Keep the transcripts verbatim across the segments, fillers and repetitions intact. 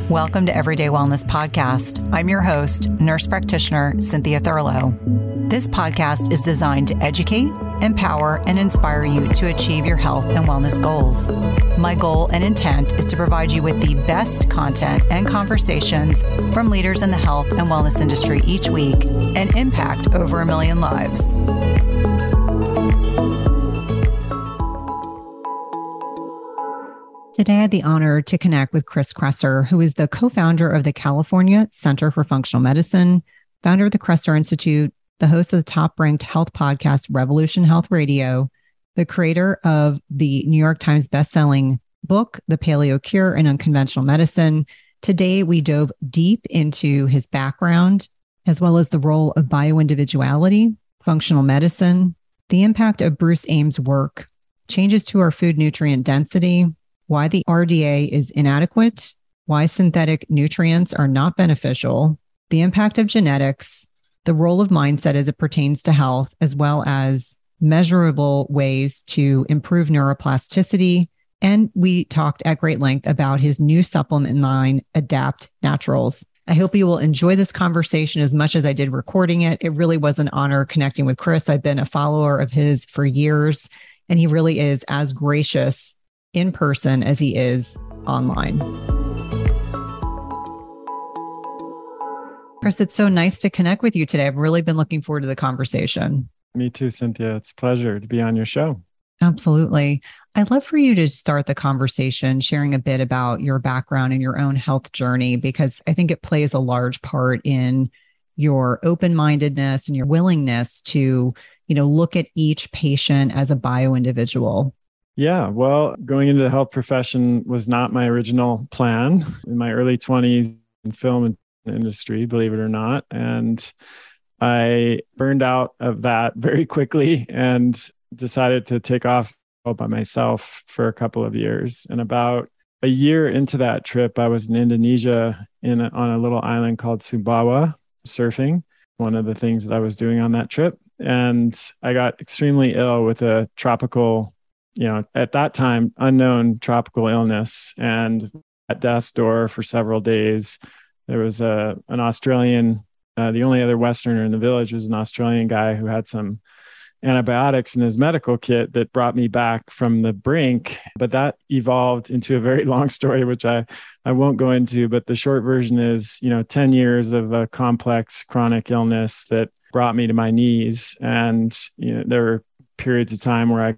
Welcome to Everyday Wellness Podcast. I'm your host, nurse practitioner Cynthia Thurlow. This podcast is designed to educate, empower, and inspire you to achieve your health and wellness goals. My goal and intent is to provide you with the best content and conversations from leaders in the health and wellness industry each week and impact over a million lives. Today, I had the honor to connect with Chris Kresser, who is the co-founder of the California Center for Functional Medicine, founder of the Kresser Institute, the host of the top-ranked health podcast, Revolution Health Radio, the creator of the New York Times bestselling book, The Paleo Cure in Unconventional Medicine. Today, we dove deep into his background, as well as the role of bioindividuality, functional medicine, the impact of Bruce Ames' work, changes to our food nutrient density, why the R D A is inadequate, why synthetic nutrients are not beneficial, the impact of genetics, the role of mindset as it pertains to health, as well as measurable ways to improve neuroplasticity. And we talked at great length about his new supplement line, Adapt Naturals. I hope you will enjoy this conversation as much as I did recording it. It really was an honor connecting with Chris. I've been a follower of his for years, and he really is as gracious in person as he is online. Chris, it's so nice to connect with you today. I've really been looking forward to the conversation. Me too, Cynthia. It's a pleasure to be on your show. Absolutely. I'd love for you to start the conversation sharing a bit about your background and your own health journey, because I think it plays a large part in your open-mindedness and your willingness to, you know, look at each patient as a bio-individual. Yeah, well, going into the health profession was not my original plan. In my early twenties in film industry, believe it or not. And I burned out of that very quickly and decided to take off all by myself for a couple of years. And about a year into that trip, I was in Indonesia in a, on a little island called Sumbawa, surfing, one of the things that I was doing on that trip. And I got extremely ill with a tropical, you know, at that time, unknown tropical illness, and at death's door for several days. There was a an Australian, uh, the only other Westerner in the village was an Australian guy who had some antibiotics in his medical kit that brought me back from the brink. But that evolved into a very long story, which I, I won't go into. But the short version is, you know, ten years of a complex chronic illness that brought me to my knees. And, you know, there were periods of time where I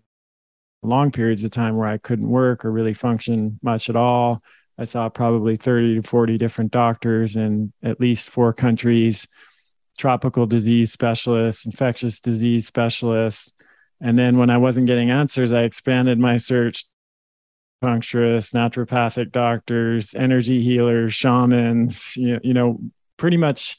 long periods of time where I couldn't work or really function much at all. I saw probably thirty to forty different doctors in at least four countries, tropical disease specialists, infectious disease specialists. And then when I wasn't getting answers, I expanded my search: acupuncturists, naturopathic doctors, energy healers, shamans, you, you know, pretty much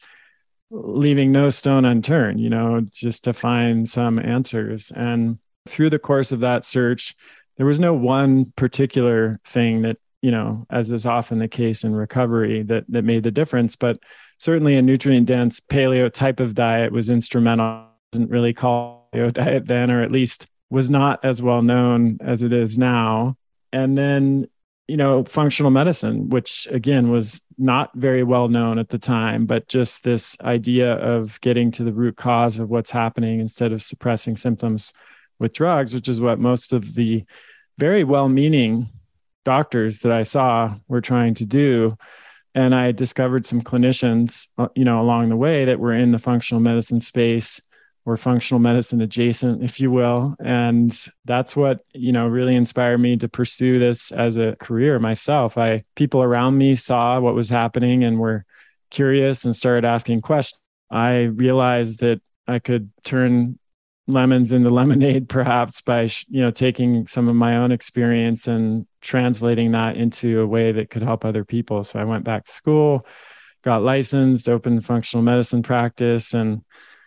leaving no stone unturned, you know, just to find some answers. And through the course of that search, there was no one particular thing that, you know, as is often the case in recovery, that that made the difference. But certainly a nutrient-dense paleo type of diet was instrumental. It wasn't really called paleo diet then, or at least was not as well known as it is now. And then, you know, functional medicine, which again was not very well known at the time, but just this idea of getting to the root cause of what's happening instead of suppressing symptoms with drugs, which is what most of the very well-meaning doctors that I saw were trying to do. And I discovered some clinicians, you know, along the way that were in the functional medicine space, or functional medicine adjacent, if you will. And that's what, you know, really inspired me to pursue this as a career myself. I, people around me saw what was happening and were curious and started asking questions. I realized that I could turn lemons into lemonade, perhaps by, you know, taking some of my own experience and translating that into a way that could help other people. So I went back to school, got licensed, opened functional medicine practice, and,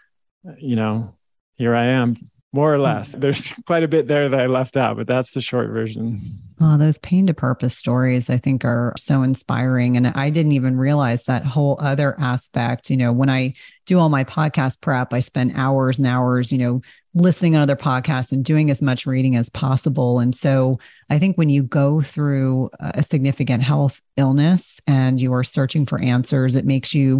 you know, here I am, more or less. There's quite a bit there that I left out, but that's the short version. Oh, those pain to purpose stories, I think, are so inspiring. And I didn't even realize that whole other aspect. You know, when I do all my podcast prep, I spend hours and hours, you know, listening on other podcasts and doing as much reading as possible. And so I think when you go through a significant health illness and you are searching for answers, it makes you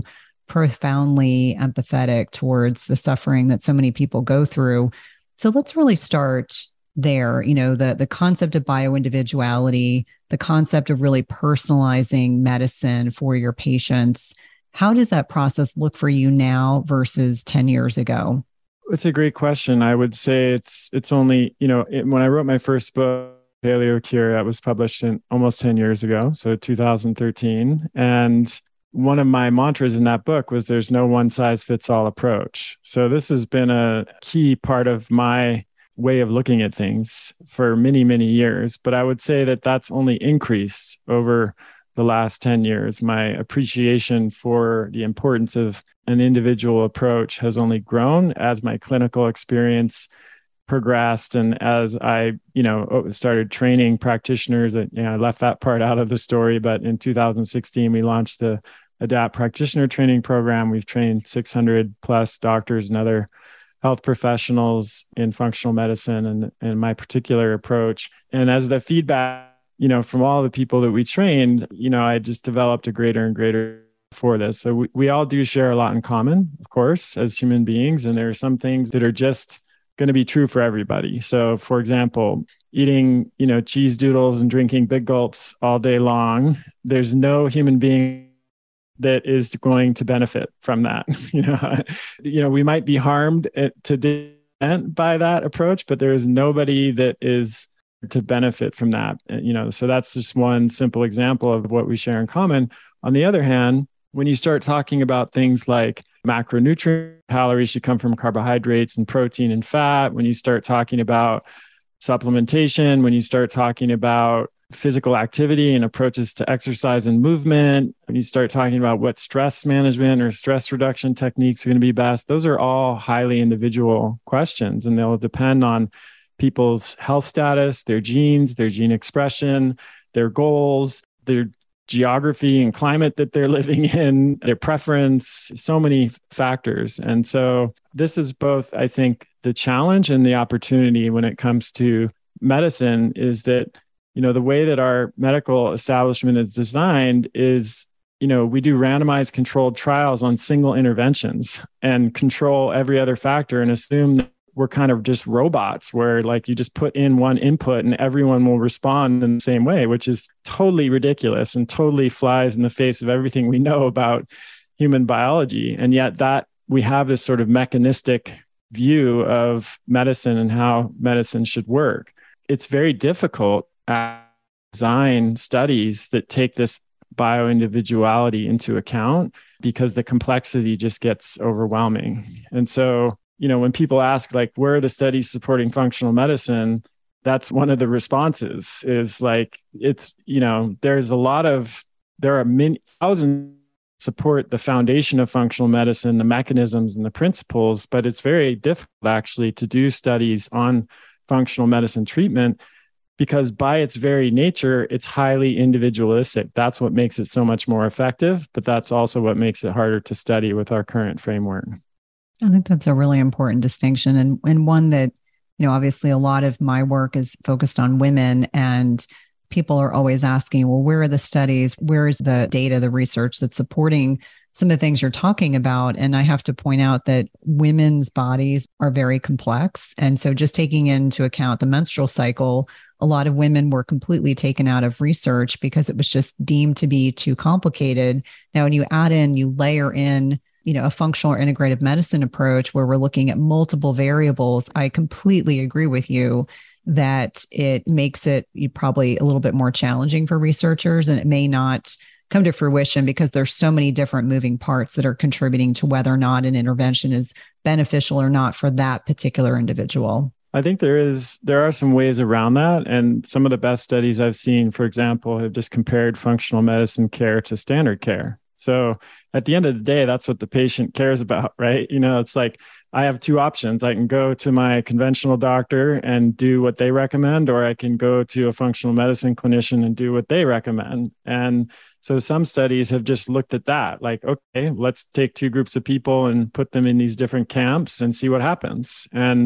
profoundly empathetic towards the suffering that so many people go through. So let's really start there. You know, the, the concept of bioindividuality, the concept of really personalizing medicine for your patients. How does that process look for you now versus ten years ago? It's a great question. I would say it's it's only, you know, it, when I wrote my first book, Paleo Cure, that was published in almost ten years ago, so two thousand thirteen. And one of my mantras in that book was there's no one size fits all approach. So this has been a key part of my way of looking at things for many, many years. But I would say that that's only increased over the last ten years. My appreciation for the importance of an individual approach has only grown as my clinical experience progressed and as I, you know, started training practitioners. You know, I left that part out of the story, but in two thousand sixteen, we launched the ADAPT practitioner training program. We've trained six hundred plus doctors and other health professionals in functional medicine and, and my particular approach. And as the feedback, you know, from all the people that we trained, you know, I just developed a greater and greater for this. So we, we all do share a lot in common, of course, as human beings. And there are some things that are just going to be true for everybody. So for example, eating, you know, cheese doodles and drinking big gulps all day long, there's no human being that is going to benefit from that. You know, you know, we might be harmed to the extent by that approach, but there is nobody that is to benefit from that. You know, so that's just one simple example of what we share in common. On the other hand, when you start talking about things like macronutrient calories should come from carbohydrates and protein and fat, when you start talking about supplementation, when you start talking about physical activity and approaches to exercise and movement, when you start talking about what stress management or stress reduction techniques are going to be best, those are all highly individual questions, and they'll depend on people's health status, their genes, their gene expression, their goals, their geography and climate that they're living in, their preference, so many factors. And so this is both, I think, the challenge and the opportunity when it comes to medicine is that, you know, the way that our medical establishment is designed is, you know, we do randomized controlled trials on single interventions and control every other factor and assume that we're kind of just robots where like you just put in one input and everyone will respond in the same way, which is totally ridiculous and totally flies in the face of everything we know about human biology. And yet that we have this sort of mechanistic view of medicine and how medicine should work. It's very difficult to design studies that take this bioindividuality into account because the complexity just gets overwhelming. And so, you know, when people ask, like, where are the studies supporting functional medicine? That's one of the responses is like, it's, you know, there's a lot of, there are many thousands support the foundation of functional medicine, the mechanisms and the principles, but it's very difficult actually to do studies on functional medicine treatment because by its very nature, it's highly individualistic. That's what makes it so much more effective, but that's also what makes it harder to study with our current framework. I think that's a really important distinction and, and one that, you know, obviously a lot of my work is focused on women and people are always asking, well, where are the studies? Where is the data, the research that's supporting some of the things you're talking about? And I have to point out that women's bodies are very complex. And so just taking into account the menstrual cycle, a lot of women were completely taken out of research because it was just deemed to be too complicated. Now, when you add in, you layer in, you know, a functional or integrative medicine approach where we're looking at multiple variables, I completely agree with you that it makes it probably a little bit more challenging for researchers and it may not come to fruition because there's so many different moving parts that are contributing to whether or not an intervention is beneficial or not for that particular individual. I think there is, there are some ways around that. And some of the best studies I've seen, for example, have just compared functional medicine care to standard care. So at the end of the day, that's what the patient cares about, right? You know, it's like, I have two options. I can go to my conventional doctor and do what they recommend, or I can go to a functional medicine clinician and do what they recommend. And so some studies have just looked at that, like, okay, let's take two groups of people and put them in these different camps and see what happens. And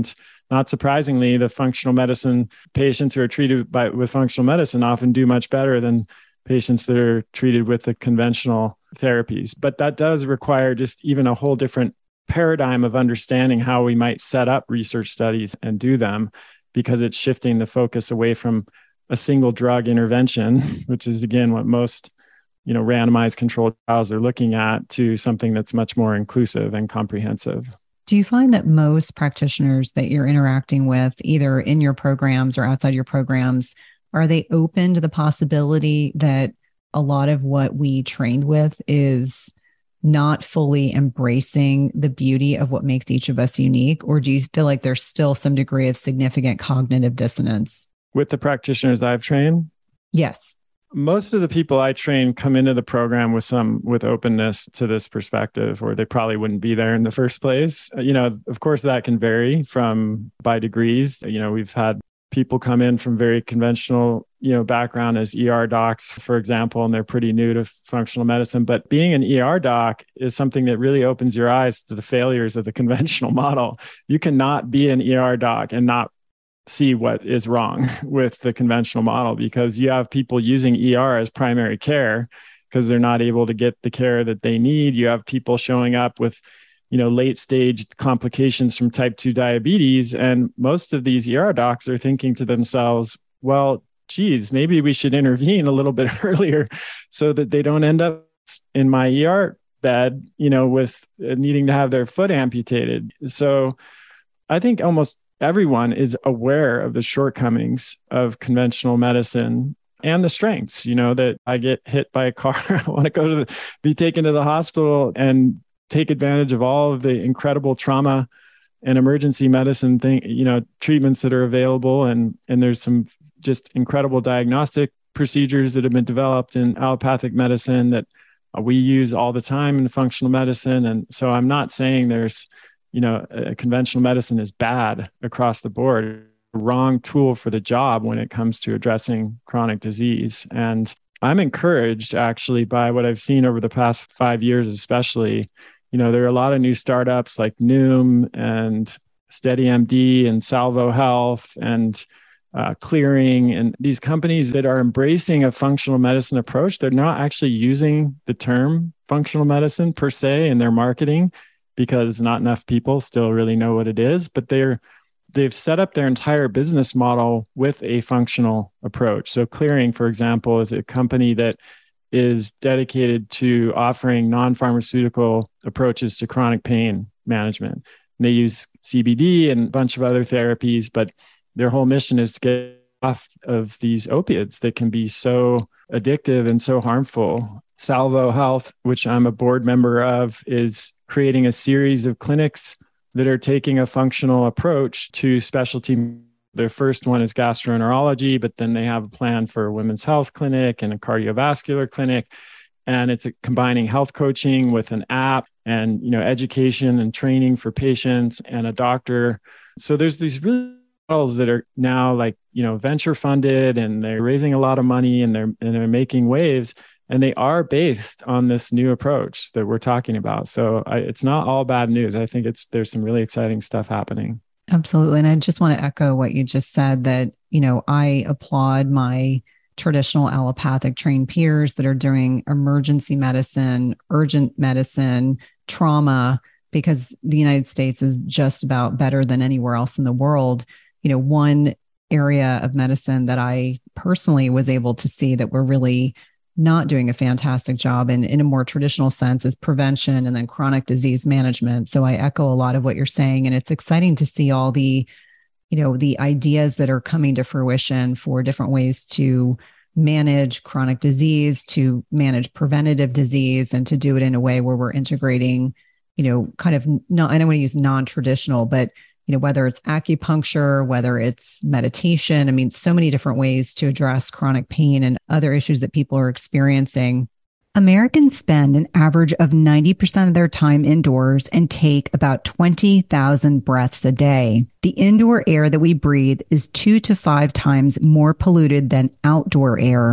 not surprisingly, the functional medicine patients who are treated by with functional medicine often do much better than patients that are treated with the conventional therapies. But that does require just even a whole different paradigm of understanding how we might set up research studies and do them, because it's shifting the focus away from a single drug intervention, which is, again, what most you know, randomized controlled trials are looking at, to something that's much more inclusive and comprehensive. Do you find that most practitioners that you're interacting with, either in your programs or outside your programs, are they open to the possibility that a lot of what we trained with is not fully embracing the beauty of what makes each of us unique? Or do you feel like there's still some degree of significant cognitive dissonance? With the practitioners I've trained? Yes. Most of the people I train come into the program with some with openness to this perspective, or they probably wouldn't be there in the first place. You know, of course, that can vary from by degrees. You know, we've had people come in from very conventional, you know, background as E R docs, for example, and they're pretty new to functional medicine. But being an E R doc is something that really opens your eyes to the failures of the conventional model. You cannot be an E R doc and not see what is wrong with the conventional model, because you have people using E R as primary care because they're not able to get the care that they need. You have people showing up with, you know, late stage complications from type two diabetes. And most of these E R docs are thinking to themselves, well, geez, maybe we should intervene a little bit earlier so that they don't end up in my E R bed, you know, with needing to have their foot amputated. So I think almost everyone is aware of the shortcomings of conventional medicine and the strengths, you know, that I get hit by a car. I want to go to the, be taken to the hospital and take advantage of all of the incredible trauma and emergency medicine thing, you know, treatments that are available. And, and there's some just incredible diagnostic procedures that have been developed in allopathic medicine that we use all the time in functional medicine. And so I'm not saying there's, you know, uh, conventional medicine is bad across the board, wrong tool for the job when it comes to addressing chronic disease. And I'm encouraged actually by what I've seen over the past five years, especially. You know, there are a lot of new startups like Noom and SteadyMD and Salvo Health and uh, Clearing, and these companies that are embracing a functional medicine approach. They're not actually using the term functional medicine per se in their marketing, because not enough people still really know what it is, but they're, they've set up their entire business model with a functional approach. So Clearing, for example, is a company that is dedicated to offering non-pharmaceutical approaches to chronic pain management. And they use C B D and a bunch of other therapies, but their whole mission is to get off of these opiates that can be so addictive and so harmful. Salvo Health, which I'm a board member of, is creating a series of clinics that are taking a functional approach to specialty. Their first one is gastroenterology, but then they have a plan for a women's health clinic and a cardiovascular clinic. And it's a, combining health coaching with an app and, you know, education and training for patients and a doctor. So there's these really models that are now like, you know, venture funded, and they're raising a lot of money, and they're and they're making waves. And they are based on this new approach that we're talking about. So I, it's not all bad news. I think it's there's some really exciting stuff happening. Absolutely. And I just want to echo what you just said, that, you know, I applaud my traditional allopathic trained peers that are doing emergency medicine, urgent medicine, trauma, because the United States is just about better than anywhere else in the world. You know, one area of medicine that I personally was able to see that we're really not doing a fantastic job in, in a more traditional sense is prevention and then chronic disease management. So I echo a lot of what you're saying. And it's exciting to see all the, you know, the ideas that are coming to fruition for different ways to manage chronic disease, to manage preventative disease, and to do it in a way where we're integrating, you know, kind of not, I don't want to use non-traditional, but you know, whether it's acupuncture, whether it's meditation, I mean, so many different ways to address chronic pain and other issues that people are experiencing. Americans spend an average of ninety percent of their time indoors and take about twenty thousand breaths a day. The indoor air that we breathe is two to five times more polluted than outdoor air.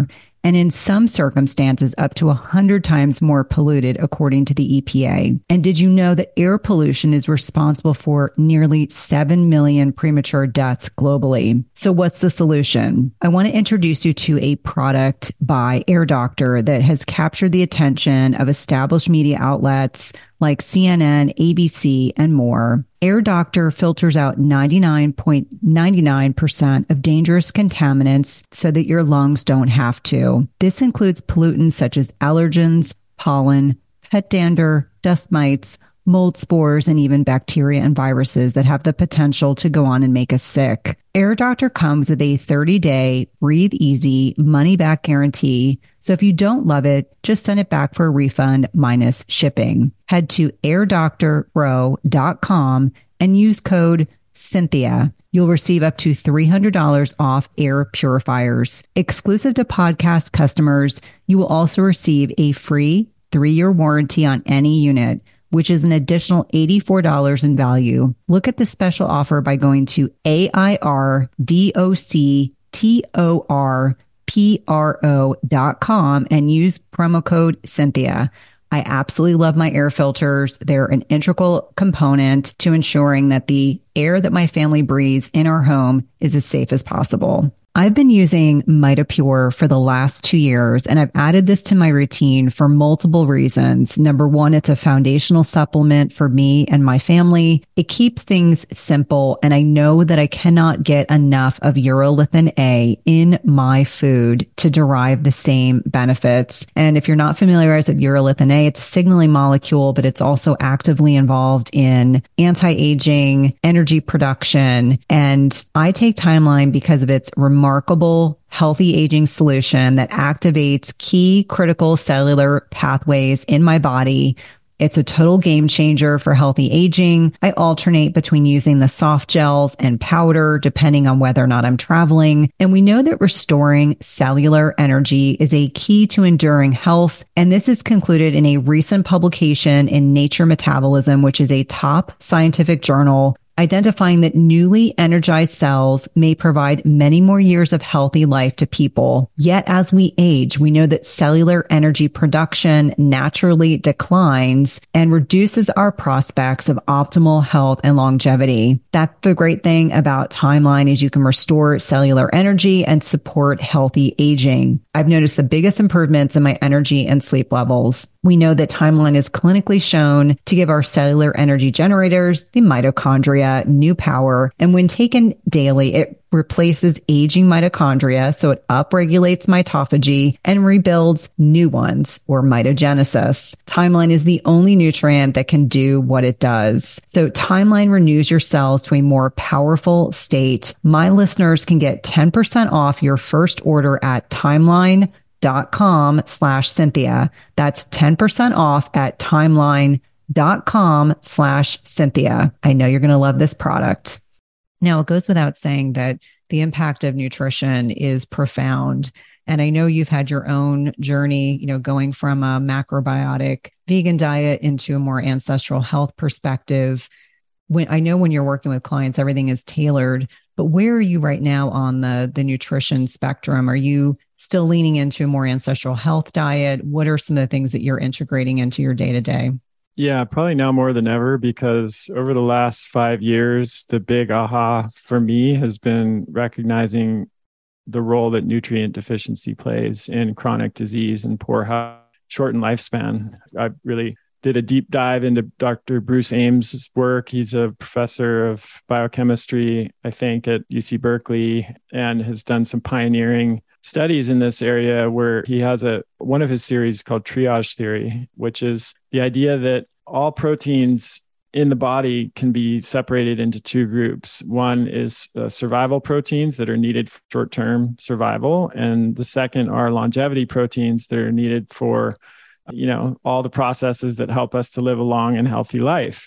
and in some circumstances up to one hundred times more polluted, according to the E P A. And did you know that air pollution is responsible for nearly seven million premature deaths globally? So what's the solution? I want to introduce you to a product by Air Doctor that has captured the attention of established media outlets like C N N, A B C, and more. Air Doctor filters out ninety-nine point nine nine percent of dangerous contaminants so that your lungs don't have to. This includes pollutants such as allergens, pollen, pet dander, dust mites, mold spores, and even bacteria and viruses that have the potential to go on and make us sick. Air Doctor comes with a thirty-day breathe easy money back guarantee. So if you don't love it, just send it back for a refund minus shipping. Head to air doctor pro dot com and use code Cynthia. You'll receive up to three hundred dollars off air purifiers. Exclusive to podcast customers, you will also receive a free three-year warranty on any unit, which is an additional eighty-four dollars in value. Look at the special offer by going to A I R D O C T O R P R O dot com and use promo code Cynthia. I absolutely love my air filters. They're an integral component to ensuring that the air that my family breathes in our home is as safe as possible. I've been using MitoPure for the last two years, and I've added this to my routine for multiple reasons. Number one, it's a foundational supplement for me and my family. It keeps things simple, and I know that I cannot get enough of urolithin A in my food to derive the same benefits. And if you're not familiarized with urolithin A, it's a signaling molecule, but it's also actively involved in anti-aging, energy production, and I take Timeline because of its remarkable remarkable healthy aging solution that activates key critical cellular pathways in my body. It's a total game changer for healthy aging. I alternate between using the soft gels and powder depending on whether or not I'm traveling. And we know that restoring cellular energy is a key to enduring health. And this is concluded in a recent publication in Nature Metabolism, which is a top scientific journal, identifying that newly energized cells may provide many more years of healthy life to people. Yet as we age, we know that cellular energy production naturally declines and reduces our prospects of optimal health and longevity. That's the great thing about Timeline is you can restore cellular energy and support healthy aging. I've noticed the biggest improvements in my energy and sleep levels. We know that Timeline is clinically shown to give our cellular energy generators, the mitochondria, new power. And when taken daily, it replaces aging mitochondria, so it upregulates mitophagy and rebuilds new ones, or mitogenesis. Timeline is the only nutrient that can do what it does. So Timeline renews your cells to a more powerful state. My listeners can get ten percent off your first order at timeline dot com slash Cynthia. That's ten percent off at timeline dot com slash Cynthia. I know you're going to love this product. Now, it goes without saying that the impact of nutrition is profound. And I know you've had your own journey, you know, going from a macrobiotic vegan diet into a more ancestral health perspective. When I know when you're working with clients, everything is tailored, but where are you right now on the, the nutrition spectrum? Are you still leaning into a more ancestral health diet? What are some of the things that you're integrating into your day-to-day? Yeah, probably now more than ever, because over the last five years, the big aha for me has been recognizing the role that nutrient deficiency plays in chronic disease and poor health, shortened lifespan. I really did a deep dive into Doctor Bruce Ames' work. He's a professor of biochemistry, I think, at U C Berkeley, and has done some pioneering studies in this area where he has a one of his series called triage theory, which is the idea that all proteins in the body can be separated into two groups. One is uh, survival proteins that are needed for short-term survival, and the second are longevity proteins that are needed for, you know, all the processes that help us to live a long and healthy life.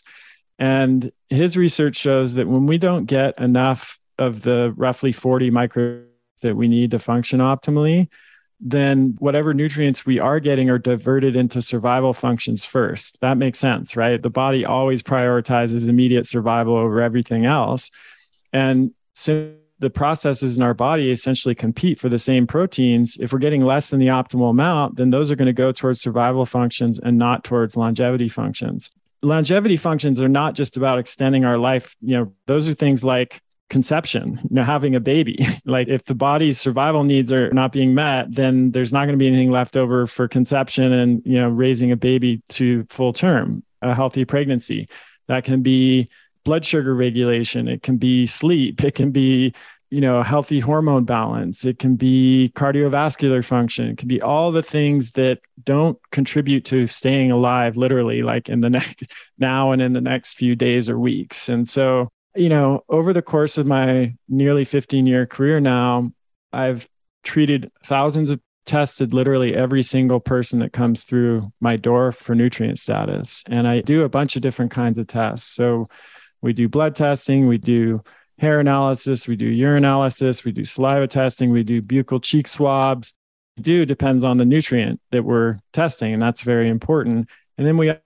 And his research shows that when we don't get enough of the roughly forty micro that we need to function optimally, then whatever nutrients we are getting are diverted into survival functions first. That makes sense, right? The body always prioritizes immediate survival over everything else. And since the processes in our body essentially compete for the same proteins. If we're getting less than the optimal amount, then those are going to go towards survival functions and not towards longevity functions. Longevity functions are not just about extending our life. You know, those are things like conception, you know, having a baby. Like if the body's survival needs are not being met, then there's not going to be anything left over for conception and, you know, raising a baby to full term, a healthy pregnancy. That can be blood sugar regulation. It can be sleep. It can be, you know, healthy hormone balance. It can be cardiovascular function. It can be all the things that don't contribute to staying alive, literally, like in the next now and in the next few days or weeks. And so, you know, over the course of my nearly fifteen year career now, I've treated thousands of tested literally every single person that comes through my door for nutrient status. And I do a bunch of different kinds of tests. So we do blood testing, we do hair analysis, we do urine analysis, we do saliva testing, we do buccal cheek swabs. We do depends on the nutrient that we're testing, and that's very important. And then we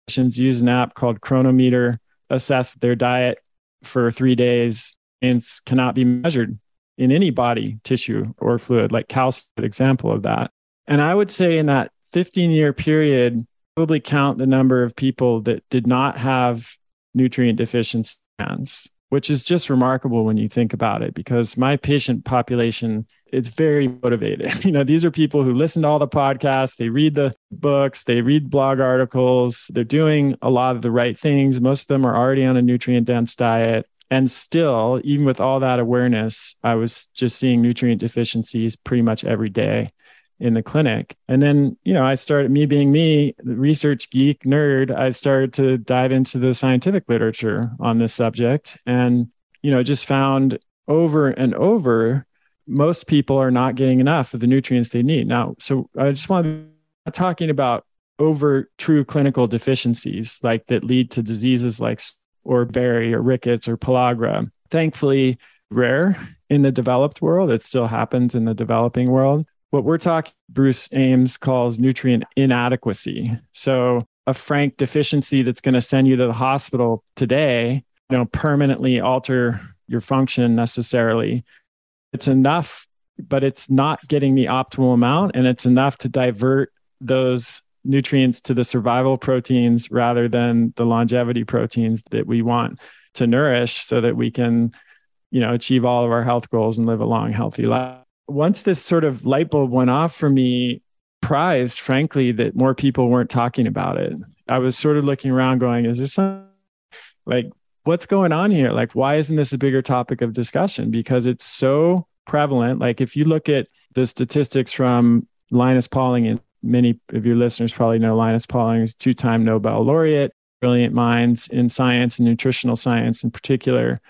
use an app called Chronometer, assess their diet for three days, and it cannot be measured in any body tissue or fluid, like calcium, an example of that. And I would say in that fifteen year period, probably count the number of people that did not have nutrient deficiency, which is just remarkable when you think about it, because my patient population, it's very motivated. You know, these are people who listen to all the podcasts, they read the books, they read blog articles, they're doing a lot of the right things. Most of them are already on a nutrient dense diet. And still, even with all that awareness, I was just seeing nutrient deficiencies pretty much every day in the clinic. And then, you know, I started, me being me, the research geek nerd, I started to dive into the scientific literature on this subject, and, you know, just found over and over, most people are not getting enough of the nutrients they need. Now, so I just want to be talking about over true clinical deficiencies, like that lead to diseases like or berry or rickets or pellagra. Thankfully, rare in the developed world. It still happens in the developing world. What we're talking, Bruce Ames calls nutrient inadequacy. So a frank deficiency that's going to send you to the hospital today, you know, permanently alter your function necessarily. It's enough, but it's not getting the optimal amount, and it's enough to divert those nutrients to the survival proteins rather than the longevity proteins that we want to nourish so that we can, you know, achieve all of our health goals and live a long, healthy life. Once this sort of light bulb went off for me, surprised, frankly, that more people weren't talking about it. I was sort of looking around going, is there something like, what's going on here? Like, why isn't this a bigger topic of discussion? Because it's so prevalent. Like if you look at the statistics from Linus Pauling, and many of your listeners probably know Linus Pauling is two-time Nobel laureate, brilliant minds in science and nutritional science in particular.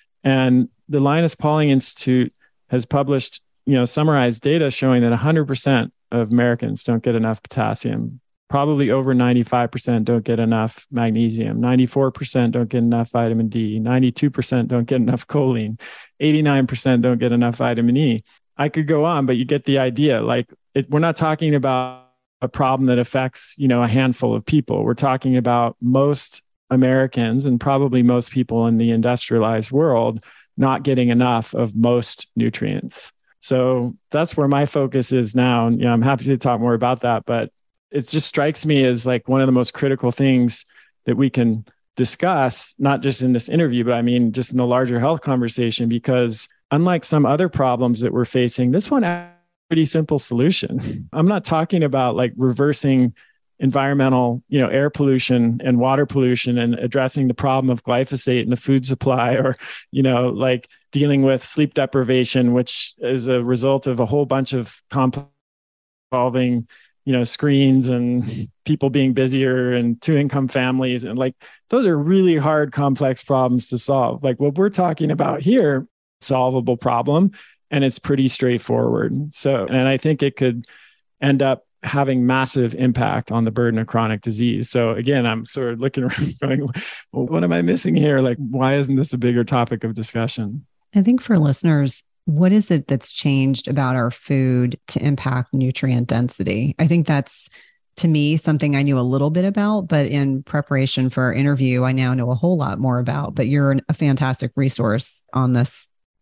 And the Linus Pauling Institute has published, you know, summarized data showing that one hundred percent of Americans don't get enough potassium. Probably over ninety-five percent don't get enough magnesium. ninety-four percent don't get enough vitamin D. ninety-two percent don't get enough choline. eighty-nine percent don't get enough vitamin E. I could go on, but you get the idea. Like it, we're not talking about a problem that affects, you know, a handful of people. We're talking about most Americans and probably most people in the industrialized world not getting enough of most nutrients. So that's where my focus is now. And, you know, I'm happy to talk more about that, but it just strikes me as like one of the most critical things that we can discuss, not just in this interview, but I mean, just in the larger health conversation, because unlike some other problems that we're facing, this one has a pretty simple solution. I'm not talking about like reversing environmental, you know, air pollution and water pollution and addressing the problem of glyphosate in the food supply, or, you know, like dealing with sleep deprivation, which is a result of a whole bunch of complex involving, you know, screens and people being busier and two income families. And like, those are really hard, complex problems to solve. Like what we're talking about here, solvable problem, and it's pretty straightforward. So, and I think it could end up having massive impact on the burden of chronic disease. So again, I'm sort of looking around going, well, what am I missing here? Like, why isn't this a bigger topic of discussion? I think for listeners, what is it that's changed about our food to impact nutrient density? I think that's, to me, something I knew a little bit about, but in preparation for our interview, I now know a whole lot more about. But you're a fantastic resource on this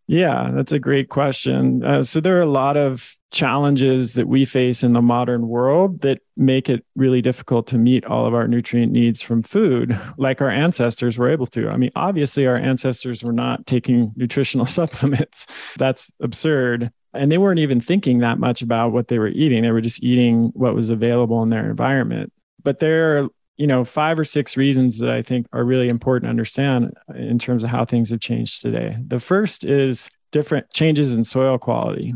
Yeah, that's a great question. Uh, so there are a lot of challenges that we face in the modern world that make it really difficult to meet all of our nutrient needs from food, like our ancestors were able to. I mean, obviously, our ancestors were not taking nutritional supplements. That's absurd. And they weren't even thinking that much about what they were eating. They were just eating what was available in their environment. But there are, you know, five or six reasons that I think are really important to understand in terms of how things have changed today. The first is different changes in soil quality.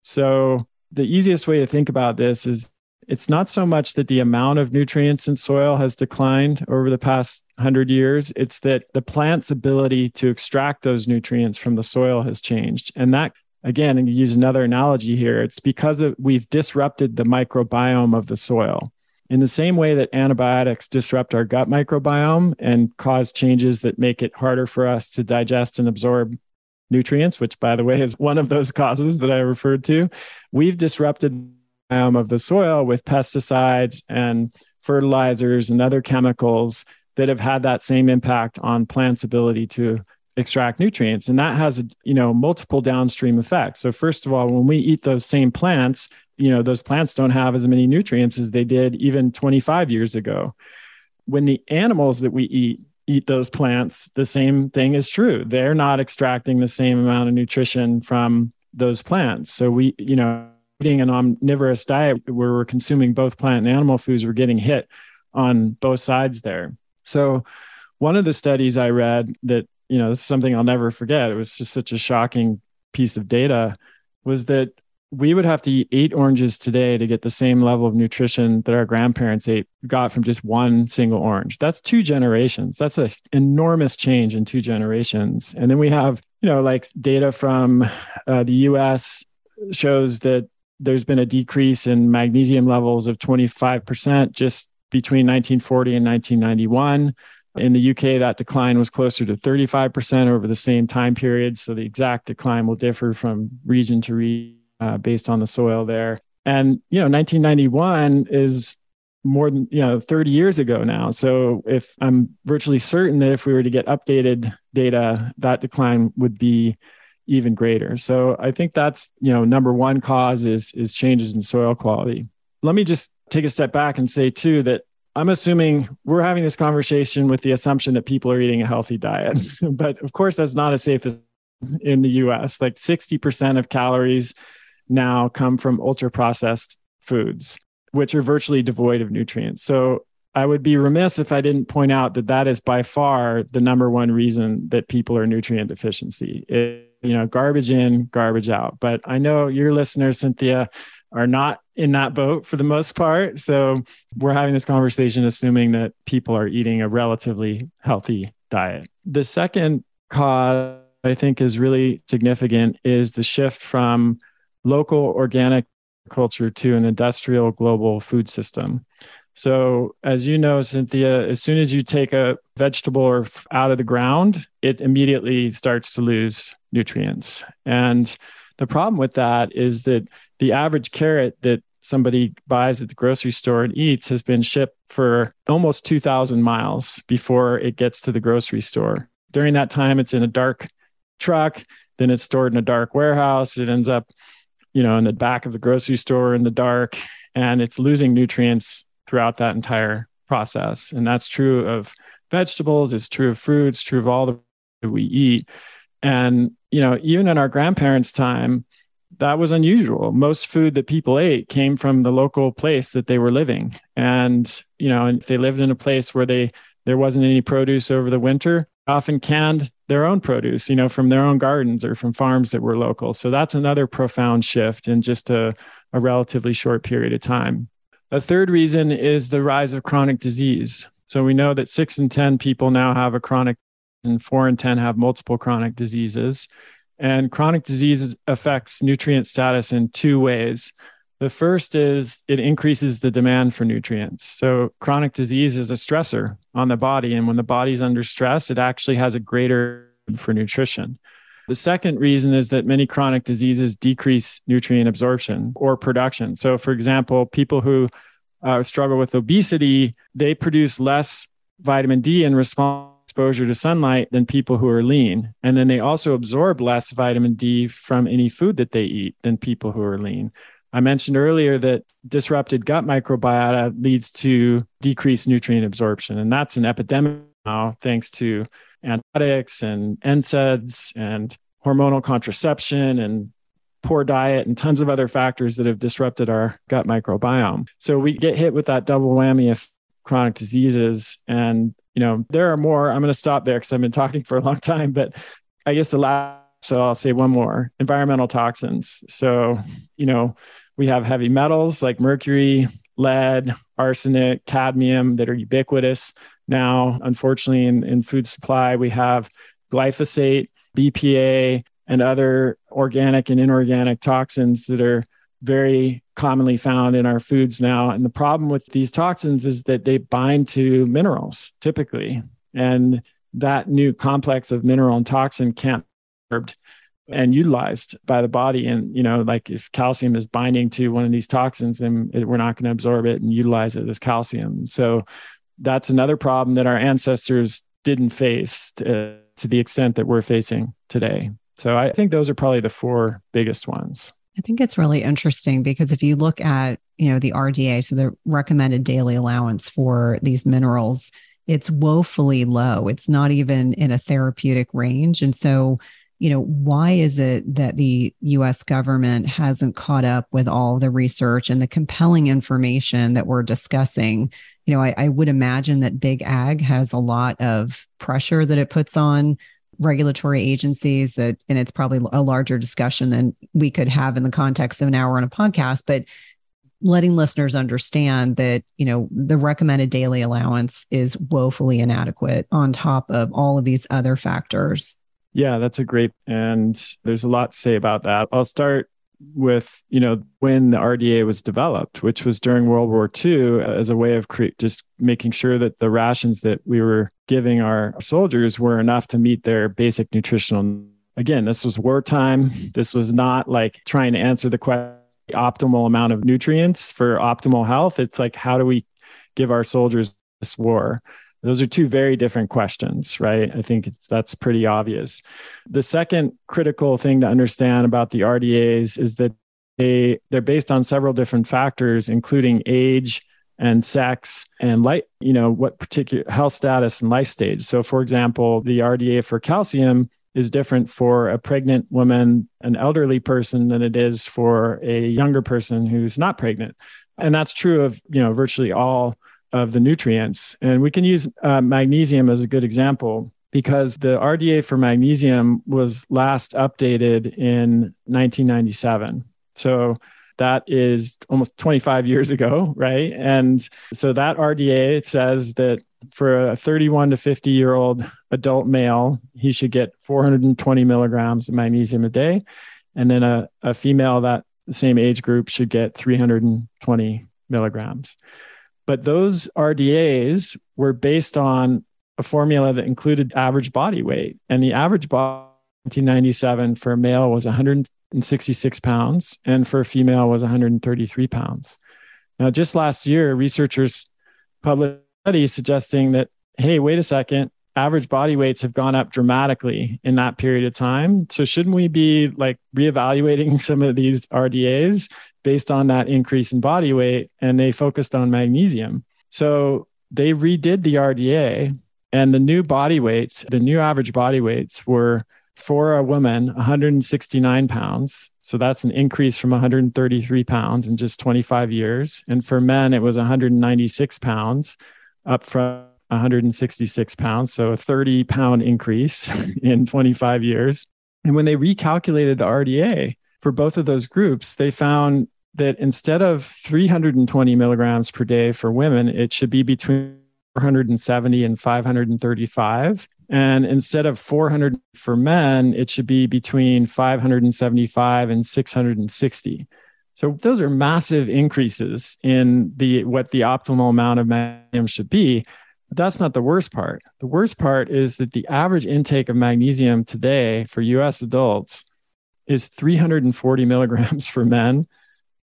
So the easiest way to think about this is it's not so much that the amount of nutrients in soil has declined over the past hundred years. It's that the plant's ability to extract those nutrients from the soil has changed. And that, again, and you use another analogy here, it's because of, we've disrupted the microbiome of the soil. In the same way that antibiotics disrupt our gut microbiome and cause changes that make it harder for us to digest and absorb nutrients, which, by the way, is one of those causes that I referred to, we've disrupted the biome of the soil with pesticides and fertilizers and other chemicals that have had that same impact on plants' ability to extract nutrients. And that has, you know, multiple downstream effects. So first of all, when we eat those same plants, you know, those plants don't have as many nutrients as they did even twenty-five years ago. When the animals that we eat eat those plants, the same thing is true. They're not extracting the same amount of nutrition from those plants. So we, you know, eating an omnivorous diet where we're consuming both plant and animal foods, we're getting hit on both sides there. So one of the studies I read that, you know, this is something I'll never forget, it was just such a shocking piece of data, was that we would have to eat eight oranges today to get the same level of nutrition that our grandparents ate, got from just one single orange. That's two generations. That's an enormous change in two generations. And then we have, you know, like data from uh, the U S shows that there's been a decrease in magnesium levels of twenty-five percent just between nineteen forty and nineteen ninety-one. In the U K, that decline was closer to thirty-five percent over the same time period. So the exact decline will differ from region to region. Uh, based on the soil there. And, you know, nineteen ninety-one is more than, you know, thirty years ago now. So if I'm virtually certain that if we were to get updated data, that decline would be even greater. So I think that's, you know, number one cause is, is changes in soil quality. Let me just take a step back and say too, that I'm assuming we're having this conversation with the assumption that people are eating a healthy diet. But of course, that's not as safe as in the U S. Like sixty percent of calories now come from ultra processed foods, which are virtually devoid of nutrients. So I would be remiss if I didn't point out that that is by far the number one reason that people are nutrient deficiency. It, you know, garbage in, garbage out. But I know your listeners, Cynthia, are not in that boat for the most part. So we're having this conversation assuming that people are eating a relatively healthy diet. The second cause I think is really significant is the shift from local organic culture to an industrial global food system. So as you know, Cynthia, as soon as you take a vegetable or out of the ground, it immediately starts to lose nutrients. And the problem with that is that the average carrot that somebody buys at the grocery store and eats has been shipped for almost two thousand miles before it gets to the grocery store. During that time, it's in a dark truck, then it's stored in a dark warehouse. It ends up, you know, in the back of the grocery store in the dark, and it's losing nutrients throughout that entire process. And that's true of vegetables, it's true of fruits, true of all the food that we eat. And, you know, even in our grandparents' time, that was unusual. Most food that people ate came from the local place that they were living. And, you know, if they lived in a place where they there wasn't any produce over the winter, often canned their own produce, you know, from their own gardens or from farms that were local. So that's another profound shift in just a, a relatively short period of time. A third reason is the rise of chronic disease. So we know that six in ten people now have a chronic, and four in ten have multiple chronic diseases. And chronic disease affects nutrient status in two ways. The first is it increases the demand for nutrients. So chronic disease is a stressor on the body. And when the body's under stress, it actually has a greater need for nutrition. The second reason is that many chronic diseases decrease nutrient absorption or production. So for example, people who uh, struggle with obesity, they produce less vitamin D in response exposure to sunlight than people who are lean. And then they also absorb less vitamin D from any food that they eat than people who are lean. I mentioned earlier that disrupted gut microbiota leads to decreased nutrient absorption. And that's an epidemic now, thanks to antibiotics and N SAIDs and hormonal contraception and poor diet and tons of other factors that have disrupted our gut microbiome. So we get hit with that double whammy of chronic diseases. And, you know, there are more. I'm going to stop there because I've been talking for a long time, but I guess the last, so I'll say one more, environmental toxins. So, you know, we have heavy metals like mercury, lead, arsenic, cadmium that are ubiquitous now. Unfortunately, in, in food supply, we have glyphosate, B P A, and other organic and inorganic toxins that are very commonly found in our foods now. And the problem with these toxins is that they bind to minerals typically. And that new complex of mineral and toxin can't be absorbed and utilized by the body. And, you know, like if calcium is binding to one of these toxins, then it, we're not going to absorb it and utilize it as calcium. So that's another problem that our ancestors didn't face to, to the extent that we're facing today. So I think those are probably the four biggest ones. I think it's really interesting because if you look at, you know, the R D A, so the recommended daily allowance for these minerals, it's woefully low. It's not even in a therapeutic range. And so, you know, why is it that the U S government hasn't caught up with all the research and the compelling information that we're discussing? You know, I, I would imagine that Big Ag has a lot of pressure that it puts on regulatory agencies that, and it's probably a larger discussion than we could have in the context of an hour on a podcast, but letting listeners understand that, you know, the recommended daily allowance is woefully inadequate on top of all of these other factors. Yeah, that's a great, and there's a lot to say about that. I'll start with, you know, when the R D A was developed, which was during World War Two, as a way of cre- just making sure that the rations that we were giving our soldiers were enough to meet their basic nutritional. Again, this was wartime. This was not like trying to answer the question, optimal amount of nutrients for optimal health. It's like, how do we give our soldiers this war? Those are two very different questions, right? I think it's, that's pretty obvious. The second critical thing to understand about the R D As is that they, they're based on several different factors, including age and sex and light, you know, what particular health status and life stage. So for example, the R D A for calcium is different for a pregnant woman, an elderly person, than it is for a younger person who's not pregnant. And that's true of, you know, virtually all of the nutrients. And we can use uh, magnesium as a good example because the R D A for magnesium was last updated in nineteen ninety-seven. So that is almost twenty-five years ago, right? And so that R D A, it says that for a thirty-one to fifty year old adult male, he should get four hundred twenty milligrams of magnesium a day. And then a, a female that the same age group should get three hundred twenty milligrams. But those R D As were based on a formula that included average body weight. And the average body in nineteen ninety-seven for a male was one hundred sixty-six pounds, and for a female was one hundred thirty-three pounds. Now, just last year, researchers published a study suggesting that, hey, wait a second, average body weights have gone up dramatically in that period of time. So shouldn't we be like reevaluating some of these R D As based on that increase in body weight? And they focused on magnesium. So they redid the R D A, and the new body weights, the new average body weights were for a woman, one hundred sixty-nine pounds. So that's an increase from one hundred thirty-three pounds in just twenty-five years. And for men, it was one hundred ninety-six pounds, up from one hundred sixty-six pounds. So a thirty pound increase in twenty-five years. And when they recalculated the R D A for both of those groups, they found that instead of three hundred twenty milligrams per day for women, it should be between four hundred seventy and five hundred thirty-five. And instead of four hundred for men, it should be between five hundred seventy-five and six hundred sixty. So those are massive increases in the what the optimal amount of magnesium should be. But that's not the worst part. The worst part is that the average intake of magnesium today for U S adults is three hundred forty milligrams for men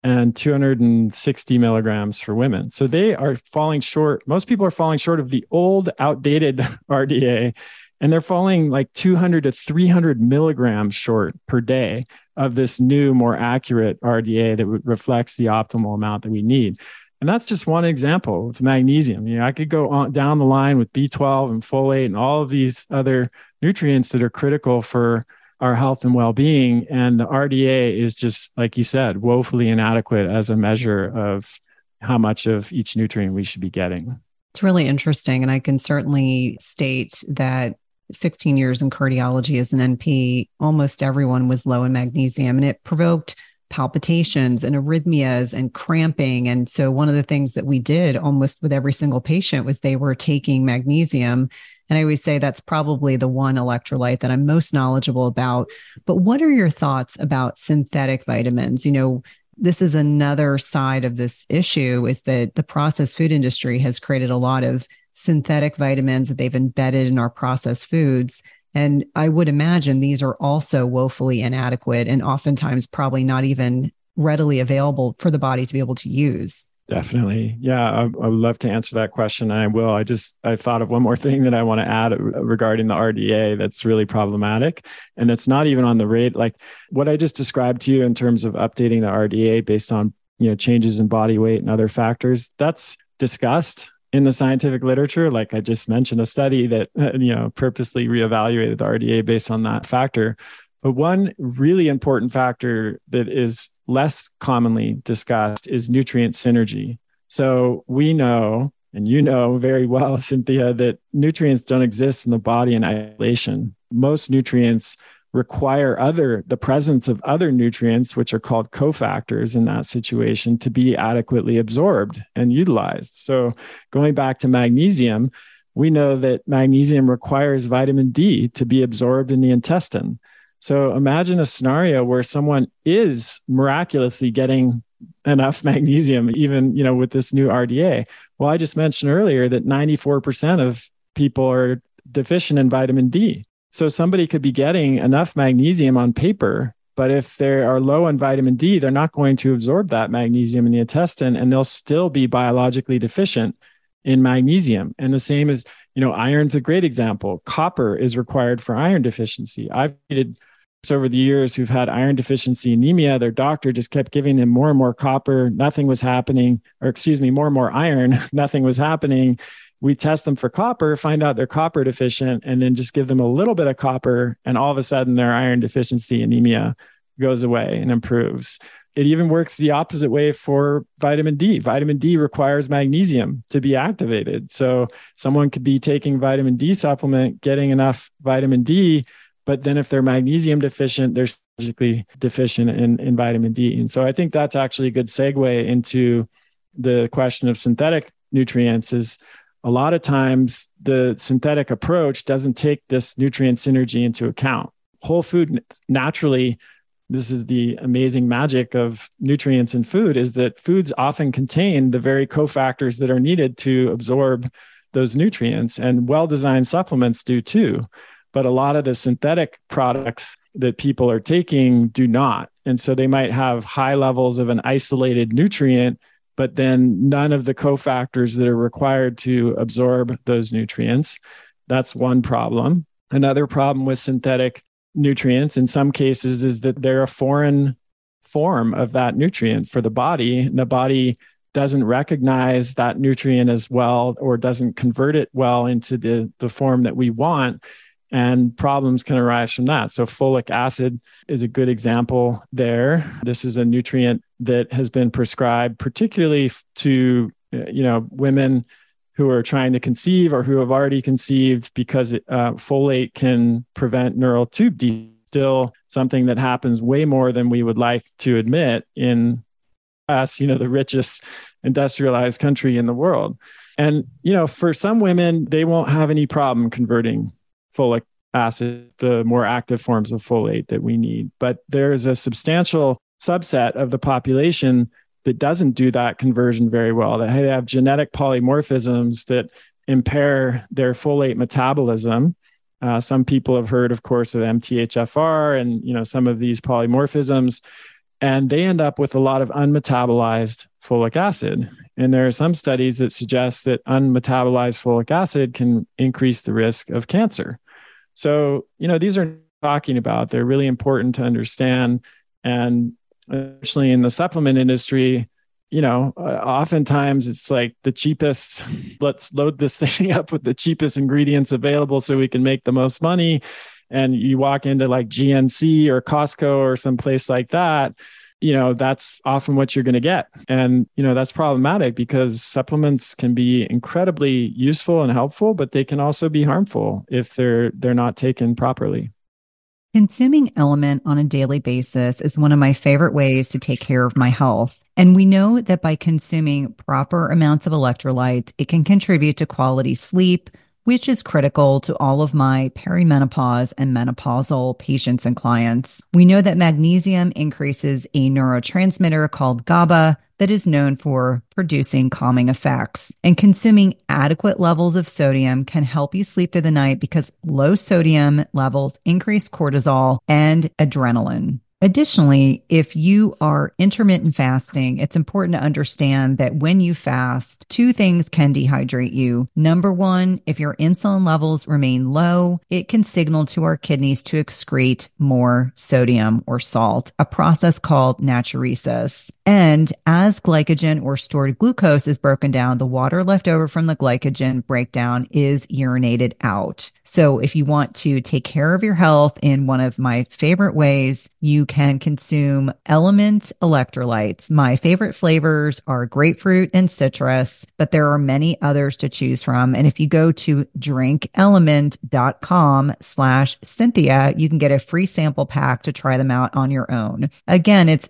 and two hundred sixty milligrams for women. So they are falling short. Most people are falling short of the old, outdated R D A, and they're falling like two hundred to three hundred milligrams short per day of this new, more accurate R D A that reflects the optimal amount that we need. And that's just one example with magnesium. You know, I could go on down the line with B twelve and folate and all of these other nutrients that are critical for our health and well-being. And the R D A is just, like you said, woefully inadequate as a measure of how much of each nutrient we should be getting. It's really interesting. And I can certainly state that sixteen years in cardiology as an N P, almost everyone was low in magnesium, and it provoked palpitations and arrhythmias and cramping. And so one of the things that we did almost with every single patient was they were taking magnesium. And I always say that's probably the one electrolyte that I'm most knowledgeable about. But what are your thoughts about synthetic vitamins? You know, this is another side of this issue, is that the processed food industry has created a lot of synthetic vitamins that they've embedded in our processed foods. And I would imagine these are also woefully inadequate and oftentimes probably not even readily available for the body to be able to use. Definitely. Yeah, I, I would love to answer that question. And I will. I just, I thought of one more thing that I want to add regarding the R D A that's really problematic. And that's not even on the rate, like what I just described to you in terms of updating the R D A based on, you know, changes in body weight and other factors. That's discussed in the scientific literature. Like I just mentioned, a study that, you know, purposely reevaluated the R D A based on that factor. But one really important factor that is less commonly discussed is nutrient synergy. So we know, and you know very well, Cynthia, that nutrients don't exist in the body in isolation. Most nutrients require other, the presence of other nutrients, which are called cofactors in that situation, to be adequately absorbed and utilized. So going back to magnesium, we know that magnesium requires vitamin D to be absorbed in the intestine. So imagine a scenario where someone is miraculously getting enough magnesium, even, you know, with this new R D A. Well, I just mentioned earlier that ninety-four percent of people are deficient in vitamin D. So somebody could be getting enough magnesium on paper, but if they are low in vitamin D, they're not going to absorb that magnesium in the intestine, and they'll still be biologically deficient in magnesium. And the same as, you know, iron's a great example. Copper is required for iron deficiency. I've treated over the years who've had iron deficiency anemia. Their doctor just kept giving them more and more copper. Nothing was happening, or excuse me, more and more iron. Nothing was happening. We test them for copper, find out they're copper deficient, and then just give them a little bit of copper, and all of a sudden their iron deficiency anemia goes away and improves. It even works the opposite way for vitamin D. Vitamin D requires magnesium to be activated. So someone could be taking vitamin D supplement, getting enough vitamin D, but then if they're magnesium deficient, they're surgically deficient in, in vitamin D. And so I think that's actually a good segue into the question of synthetic nutrients. Is a lot of times the synthetic approach doesn't take this nutrient synergy into account. Whole food naturally, this is the amazing magic of nutrients in food, is that foods often contain the very cofactors that are needed to absorb those nutrients, and well-designed supplements do too. But a lot of the synthetic products that people are taking do not. And so they might have high levels of an isolated nutrient, but then none of the cofactors that are required to absorb those nutrients. That's one problem. Another problem with synthetic nutrients in some cases is that they're a foreign form of that nutrient for the body. And the body doesn't recognize that nutrient as well, or doesn't convert it well into the, the form that we want. And problems can arise from that. So folic acid is a good example there. This is a nutrient that has been prescribed particularly to, you know, women who are trying to conceive or who have already conceived, because it, uh, folate can prevent neural tube defects. Still something that happens way more than we would like to admit in us, you know, the richest industrialized country in the world. And, you know, for some women, they won't have any problem converting folic acid, the more active forms of folate that we need. But there is a substantial subset of the population that doesn't do that conversion very well, that have genetic polymorphisms that impair their folate metabolism. Uh, some people have heard, of course, of M T H F R and, you know, some of these polymorphisms. and they end up with a lot of unmetabolized folic acid. And there are some studies that suggest that unmetabolized folic acid can increase the risk of cancer. So, you know, these are talking about, they're really important to understand. And especially in the supplement industry, you know, uh, oftentimes it's like the cheapest, let's load this thing up with the cheapest ingredients available so we can make the most money. And you walk into like G N C or Costco or someplace like that, you know, that's often what you're going to get. And, you know, that's problematic because supplements can be incredibly useful and helpful, but they can also be harmful if they're they're not taken properly. Consuming Element on a daily basis is one of my favorite ways to take care of my health. And we know that by consuming proper amounts of electrolytes, it can contribute to quality sleep, which is critical to all of my perimenopause and menopausal patients and clients. We know that magnesium increases a neurotransmitter called GABA that is known for producing calming effects. And consuming adequate levels of sodium can help you sleep through the night because low sodium levels increase cortisol and adrenaline. Additionally, if you are intermittent fasting, it's important to understand that when you fast, two things can dehydrate you. Number one, if your insulin levels remain low, it can signal to our kidneys to excrete more sodium or salt, a process called natriuresis. And as glycogen or stored glucose is broken down, the water left over from the glycogen breakdown is urinated out. So if you want to take care of your health in one of my favorite ways, you can consume Element electrolytes. My favorite flavors are grapefruit and citrus, but there are many others to choose from. And if you go to drinkelement.com slash Cynthia, you can get a free sample pack to try them out on your own. Again, it's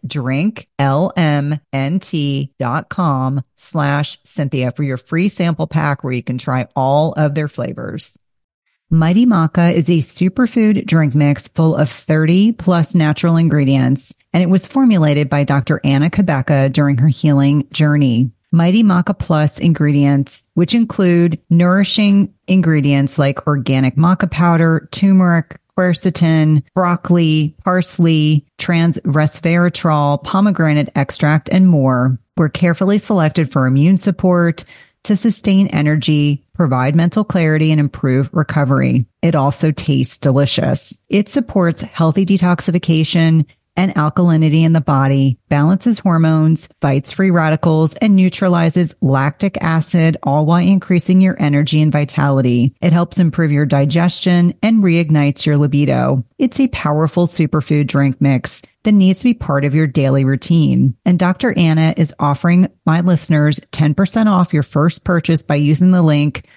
drinklmnt.com slash Cynthia for your free sample pack where you can try all of their flavors. Mighty Maca is a superfood drink mix full of thirty plus natural ingredients, and it was formulated by Doctor Anna Cabeca during her healing journey. Mighty Maca Plus ingredients, which include nourishing ingredients like organic maca powder, turmeric, quercetin, broccoli, parsley, trans resveratrol, pomegranate extract, and more, were carefully selected for immune support, to sustain energy, provide mental clarity, and improve recovery. It also tastes delicious. It supports healthy detoxification and alkalinity in the body, balances hormones, fights free radicals, and neutralizes lactic acid, all while increasing your energy and vitality. It helps improve your digestion and reignites your libido. It's a powerful superfood drink mix that needs to be part of your daily routine. And Doctor Anna is offering my listeners ten percent off your first purchase by using the link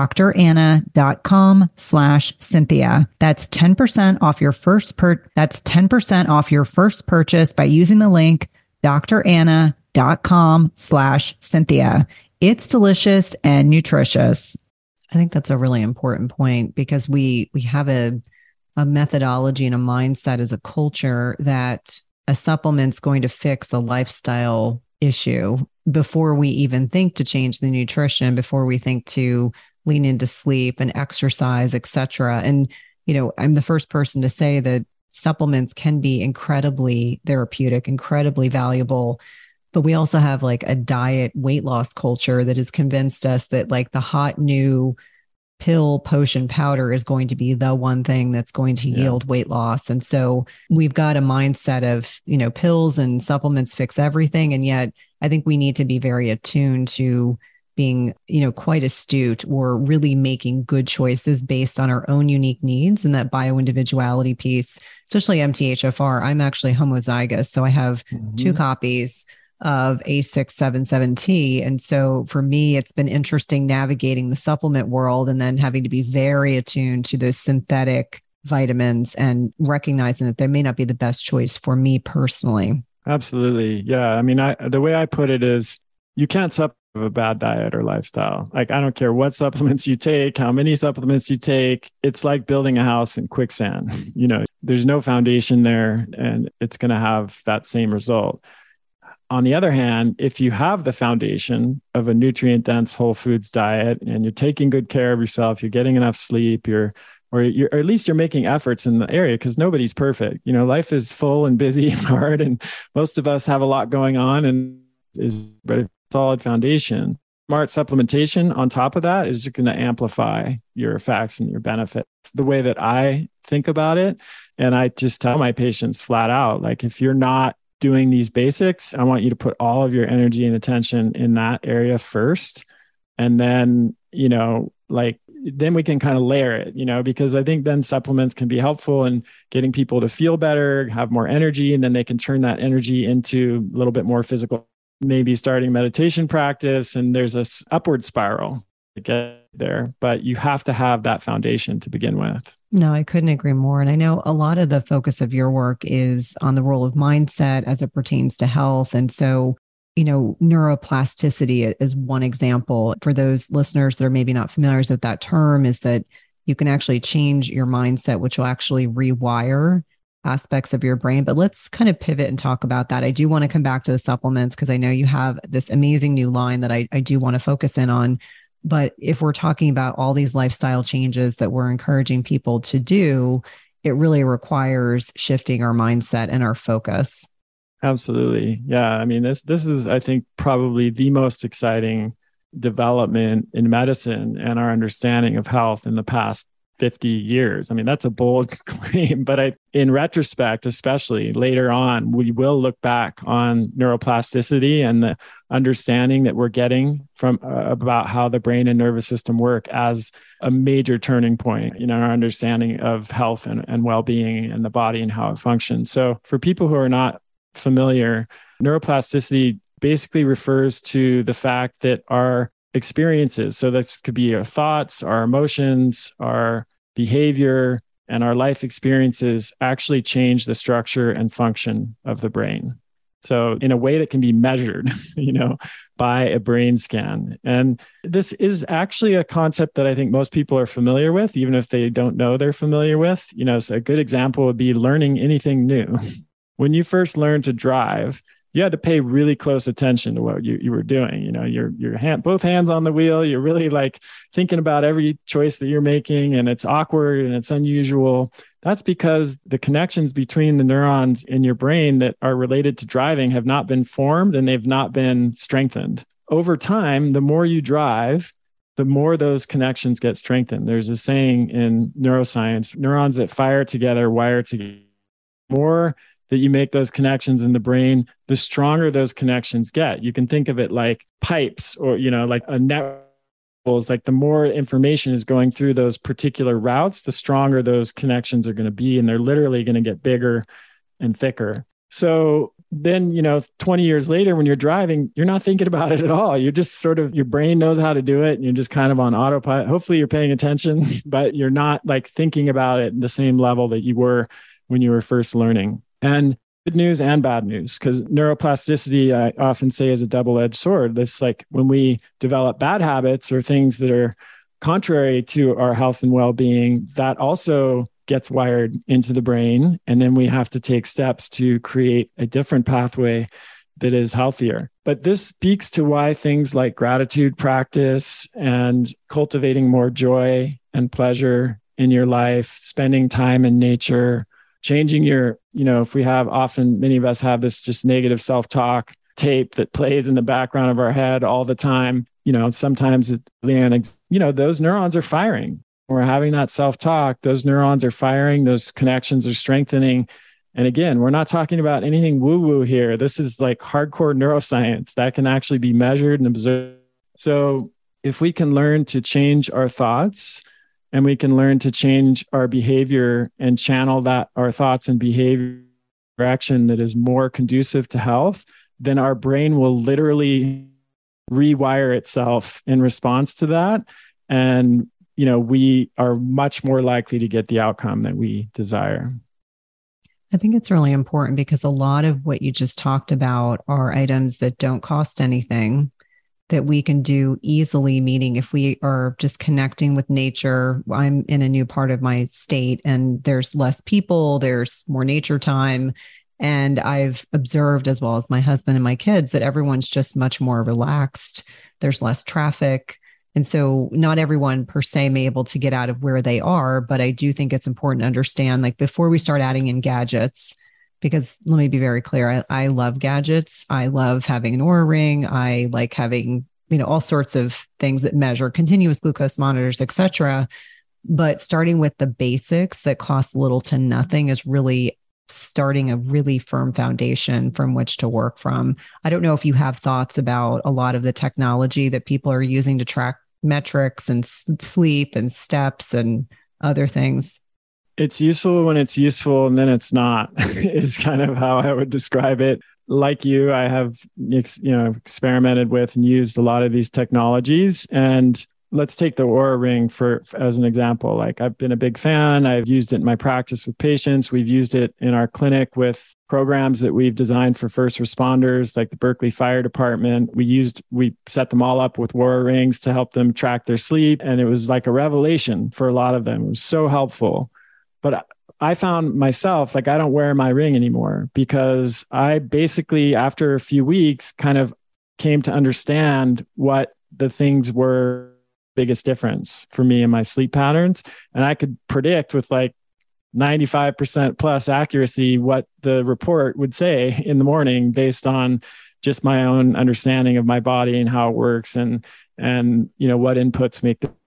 dranna.com slash Cynthia. That's ten percent off your first per, that's ten percent off your first purchase by using the link dranna.com slash Cynthia. It's delicious and nutritious. I think that's a really important point because we, we have a, a methodology and a mindset as a culture that a supplement's going to fix a lifestyle issue before we even think to change the nutrition, before we think to lean into sleep and exercise, et cetera. And, you know, I'm the first person to say that supplements can be incredibly therapeutic, incredibly valuable. But we also have like a diet weight loss culture that has convinced us that like the hot new pill, potion, powder is going to be the one thing that's going to yeah. yield weight loss. And so we've got a mindset of, you know, pills and supplements fix everything. And yet I think we need to be very attuned to being, you know, quite astute or really making good choices based on our own unique needs and that bioindividuality piece, especially M T H F R. I'm actually homozygous, so I have mm-hmm. two copies of A six seventy-seven T. And so for me, it's been interesting navigating the supplement world and then having to be very attuned to those synthetic vitamins and recognizing that they may not be the best choice for me personally. Absolutely. Yeah. I mean, I, the way I put it is you can't supplement a bad diet or lifestyle. Like, I don't care what supplements you take, how many supplements you take. It's like building a house in quicksand. You know, there's no foundation there and it's going to have that same result. On the other hand, if you have the foundation of a nutrient dense whole foods diet and you're taking good care of yourself, you're getting enough sleep, you're or you're, or at least you're making efforts in the area, because nobody's perfect. You know, life is full and busy and hard, and most of us have a lot going on, and is but a solid foundation. Smart supplementation on top of that is going to amplify your effects and your benefits. The way that I think about it, and I just tell my patients flat out, like, if you're not doing these basics, I want you to put all of your energy and attention in that area first. And then, you know, like, then we can kind of layer it, you know, because I think then supplements can be helpful in getting people to feel better, have more energy, and then they can turn that energy into a little bit more physical, maybe starting meditation practice. And there's this upward spiral to get there, but you have to have that foundation to begin with. No, I couldn't agree more. And I know a lot of the focus of your work is on the role of mindset as it pertains to health. And so, you know, neuroplasticity is one example. For those listeners that are maybe not familiar with that term, is that you can actually change your mindset, which will actually rewire aspects of your brain. But let's kind of pivot and talk about that. I do want to come back to the supplements, because I know you have this amazing new line that I, I do want to focus in on. But if we're talking about all these lifestyle changes that we're encouraging people to do, it really requires shifting our mindset and our focus. Absolutely. Yeah. I mean, this, this is, I think, probably the most exciting development in medicine and our understanding of health in the past fifty years. I mean, that's a bold claim, but I, in retrospect, especially later on, we will look back on neuroplasticity and the understanding that we're getting from uh, about how the brain and nervous system work as a major turning point in our understanding of health and, and well-being and the body and how it functions. So for people who are not familiar, neuroplasticity basically refers to the fact that our experiences, so this could be our thoughts, our emotions, our behavior, and our life experiences, actually change the structure and function of the brain. So in a way that can be measured, you know, by a brain scan. And this is actually a concept that I think most people are familiar with, even if they don't know they're familiar with. You know, so a good example would be learning anything new. When you first learned to drive, you had to pay really close attention to what you, you were doing. You know, your your hand, both hands on the wheel. You're really like thinking about every choice that you're making, and it's awkward and it's unusual. That's because the connections between the neurons in your brain that are related to driving have not been formed, and they've not been strengthened. Over time, the more you drive, the more those connections get strengthened. There's a saying in neuroscience, neurons that fire together wire together. More that you make those connections in the brain, the stronger those connections get. You can think of it like pipes, or, you know, like a network. Like the more information is going through those particular routes, the stronger those connections are going to be. And they're literally going to get bigger and thicker. So then, you know, twenty years later, when you're driving, you're not thinking about it at all. You're just sort of, your brain knows how to do it. And you're just kind of on autopilot. Hopefully you're paying attention, but you're not like thinking about it at the same level that you were when you were first learning. And good news and bad news, because neuroplasticity, I often say, is a double-edged sword. This, like, when we develop bad habits or things that are contrary to our health and well-being, that also gets wired into the brain. And then we have to take steps to create a different pathway that is healthier. But this speaks to why things like gratitude practice and cultivating more joy and pleasure in your life, spending time in nature, changing your, you know, if we have often, many of us have this just negative self-talk tape that plays in the background of our head all the time. You know, sometimes, it, you know, those neurons are firing. When we're having that self-talk, those neurons are firing, those connections are strengthening. And again, we're not talking about anything woo-woo here. This is like hardcore neuroscience that can actually be measured and observed. So if we can learn to change our thoughts, and we can learn to change our behavior and channel that, our thoughts and behavior direction that is more conducive to health, then our brain will literally rewire itself in response to that. And, you know, we are much more likely to get the outcome that we desire. I think it's really important, because a lot of what you just talked about are items that don't cost anything, that we can do easily, meaning if we are just connecting with nature. I'm in a new part of my state and there's less people, there's more nature time. And I've observed, as well as my husband and my kids, that everyone's just much more relaxed. There's less traffic. And so not everyone per se may be able to get out of where they are, but I do think it's important to understand, like before we start adding in gadgets, because let me be very clear, I, I love gadgets. I love having an Oura ring. I like having, you know, all sorts of things that measure continuous glucose monitors, et cetera. But starting with the basics that cost little to nothing is really starting a really firm foundation from which to work from. I don't know if you have thoughts about a lot of the technology that people are using to track metrics and s- sleep and steps and other things. It's useful when it's useful, and then it's not, is kind of how I would describe it. Like you, I have, you know, experimented with and used a lot of these technologies. And let's take the Oura Ring for as an example. Like I've been a big fan. I've used it in my practice with patients. We've used it in our clinic with programs that we've designed for first responders, like the Berkeley Fire Department. We used, we set them all up with Oura Rings to help them track their sleep. And it was like a revelation for a lot of them. It was so helpful. But I found myself, like, I don't wear my ring anymore because I basically, after a few weeks, kind of came to understand what the things were biggest difference for me in my sleep patterns. And I could predict with like ninety-five percent plus accuracy what the report would say in the morning based on just my own understanding of my body and how it works and, and, you know, what inputs make the,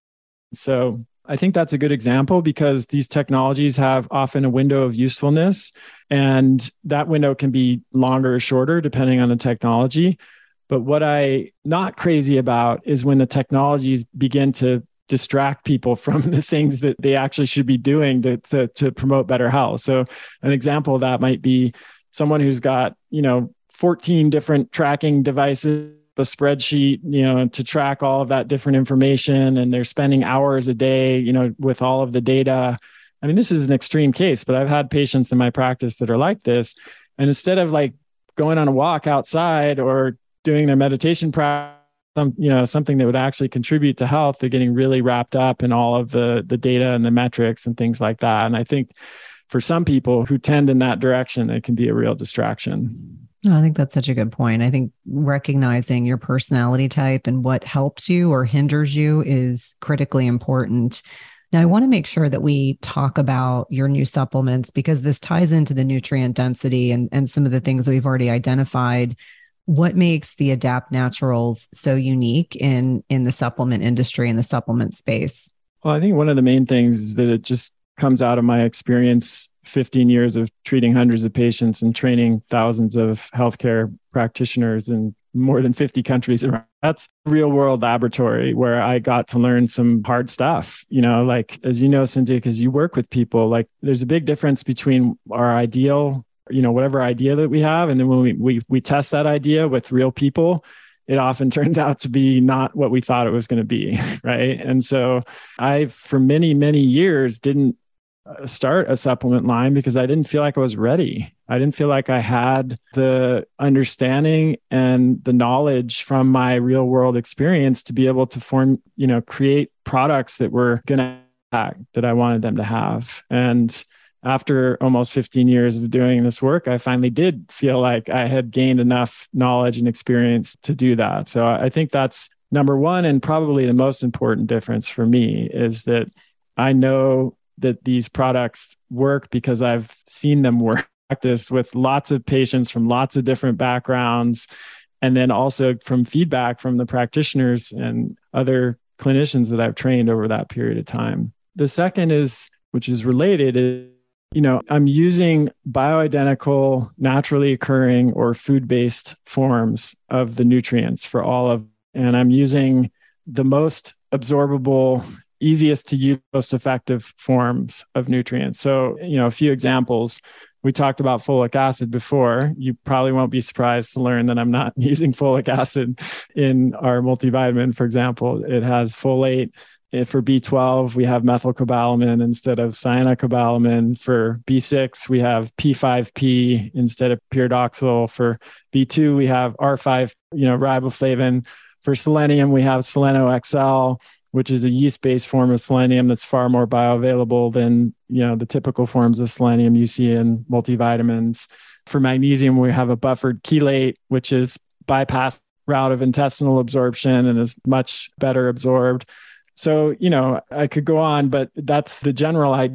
so I think that's a good example because these technologies have often a window of usefulness, and that window can be longer or shorter depending on the technology. But what I'm not crazy about is when the technologies begin to distract people from the things that they actually should be doing to, to, to promote better health. So an example of that might be someone who's got, you know, fourteen different tracking devices, a spreadsheet, you know, to track all of that different information, and they're spending hours a day, you know, with all of the data. I mean, this is an extreme case, but I've had patients in my practice that are like this. And instead of like going on a walk outside or doing their meditation practice, some, you know, something that would actually contribute to health, they're getting really wrapped up in all of the, the data and the metrics and things like that. And I think for some people who tend in that direction, it can be a real distraction. No, I think that's such a good point. I think recognizing your personality type and what helps you or hinders you is critically important. Now, I want to make sure that we talk about your new supplements because this ties into the nutrient density and, and some of the things that we've already identified. What makes the Adapt Naturals so unique in, in the supplement industry and the supplement space? Well, I think one of the main things is that it just comes out of my experience, fifteen years of treating hundreds of patients and training thousands of healthcare practitioners in more than fifty countries around. That's real world laboratory where I got to learn some hard stuff, you know, like, as you know, Cynthia, because you work with people, like there's a big difference between our ideal, you know, whatever idea that we have. And then when we, we, we test that idea with real people, it often turns out to be not what we thought it was going to be. Right. And so I, for many, many years, didn't start a supplement line because I didn't feel like I was ready. I didn't feel like I had the understanding and the knowledge from my real world experience to be able to form, you know, create products that were going to act that I wanted them to have. And after almost fifteen years of doing this work, I finally did feel like I had gained enough knowledge and experience to do that. So I think that's number one, and probably the most important difference for me is that I know that these products work because I've seen them work practice with lots of patients from lots of different backgrounds. And then also from feedback from the practitioners and other clinicians that I've trained over that period of time. The second is, which is related, is, you know, I'm using bioidentical, naturally occurring or food-based forms of the nutrients for all of, and I'm using the most absorbable, easiest to use, most effective forms of nutrients. So, you know, a few examples. We talked about folic acid before. You probably won't be surprised to learn that I'm not using folic acid in our multivitamin, for example. It has folate. For B twelve, we have methylcobalamin instead of cyanocobalamin. For B six, we have P five P instead of pyridoxal. For B two, we have R five, you know, riboflavin. For selenium, we have Seleno X L, which is a yeast-based form of selenium that's far more bioavailable than, you know, the typical forms of selenium you see in multivitamins. For magnesium, we have a buffered chelate, which is bypass route of intestinal absorption and is much better absorbed. So, you know, I could go on, but that's the general idea.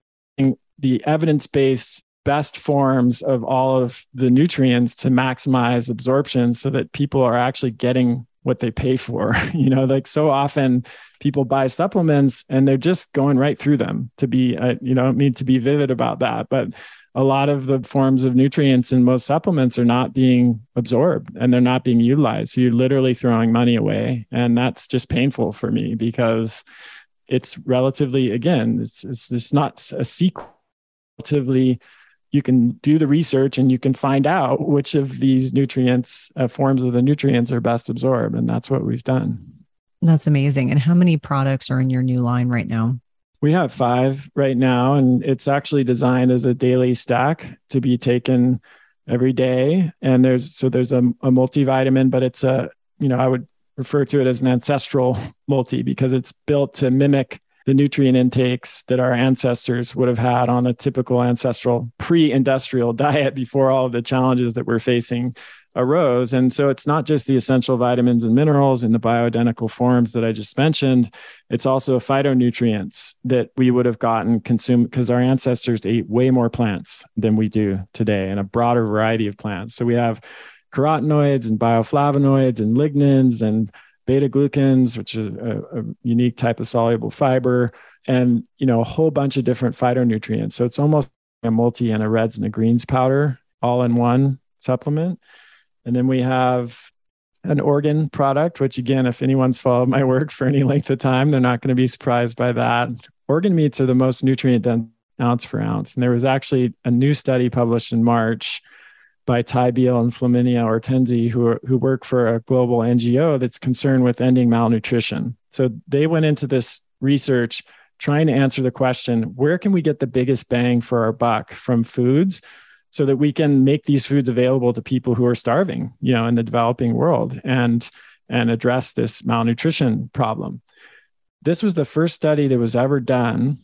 The evidence-based best forms of all of the nutrients to maximize absorption so that people are actually getting what they pay for. You know, like so often people buy supplements and they're just going right through them. To be, uh, you know, I don't mean to be vivid about that, but a lot of the forms of nutrients in most supplements are not being absorbed and they're not being utilized. So you're literally throwing money away. And that's just painful for me because it's relatively, again, it's, it's, it's not a secret. Relatively, you can do the research and you can find out which of these nutrients, uh, forms of the nutrients are best absorbed. And that's what we've done. That's amazing. And how many products are in your new line right now? We have five right now, and it's actually designed as a daily stack to be taken every day. And there's, so there's a, a multivitamin, but it's a, you know, I would refer to it as an ancestral multi because it's built to mimic the nutrient intakes that our ancestors would have had on a typical ancestral pre-industrial diet before all of the challenges that we're facing arose. And so it's not just the essential vitamins and minerals in the bioidentical forms that I just mentioned. It's also phytonutrients that we would have gotten consumed because our ancestors ate way more plants than we do today and a broader variety of plants. So we have carotenoids and bioflavonoids and lignans and beta glucans, which is a, a unique type of soluble fiber, and, you know, a whole bunch of different phytonutrients. So it's almost a multi and a reds and a greens powder all in one supplement. And then we have an organ product, which again, if anyone's followed my work for any length of time, they're not going to be surprised by that. Organ meats are the most nutrient dense ounce for ounce. And there was actually a new study published in March by Ty Beal and Flaminia Ortenzi, who are, who work for a global N G O that's concerned with ending malnutrition. So they went into this research trying to answer the question, where can we get the biggest bang for our buck from foods so that we can make these foods available to people who are starving, you know, in the developing world and, and address this malnutrition problem. This was the first study that was ever done,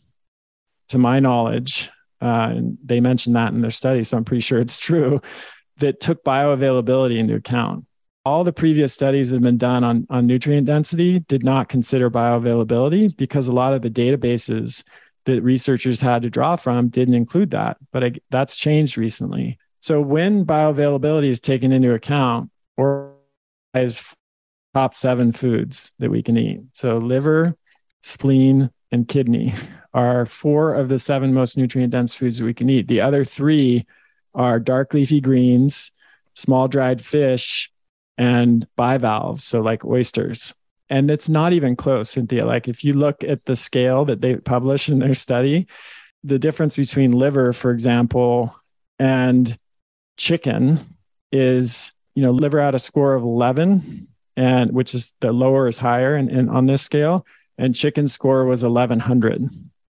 to my knowledge, uh, and they mentioned that in their study, so I'm pretty sure it's true, that took bioavailability into account. All the previous studies that have been done on, on nutrient density did not consider bioavailability because a lot of the databases that researchers had to draw from didn't include that, but I, that's changed recently. So when bioavailability is taken into account, or is top seven foods that we can eat. So liver, spleen, and kidney are four of the seven most nutrient dense foods that we can eat. The other three are dark leafy greens, small dried fish, and bivalves, so like oysters. And it's not even close, Cynthia. Like if you look at the scale that they publish in their study, the difference between liver, for example, and chicken is, you know, liver had a score of eleven, and which is the lower is higher and, and on this scale, and chicken score was eleven hundred.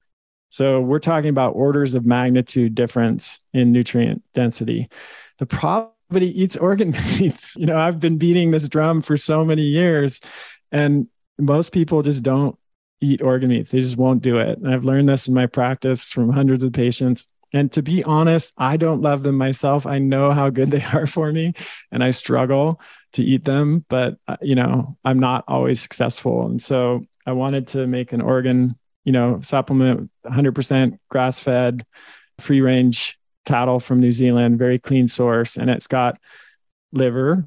So we're talking about orders of magnitude difference in nutrient density. The problem is he eats organ meats. You know, I've been beating this drum for so many years, and most people just don't eat organ meat. They just won't do it. And I've learned this in my practice from hundreds of patients. And to be honest, I don't love them myself. I know how good they are for me, and I struggle to eat them, but uh, you know, I'm not always successful. And so I wanted to make an organ, you know, supplement, one hundred percent grass-fed, free-range cattle from New Zealand, very clean source. And it's got liver,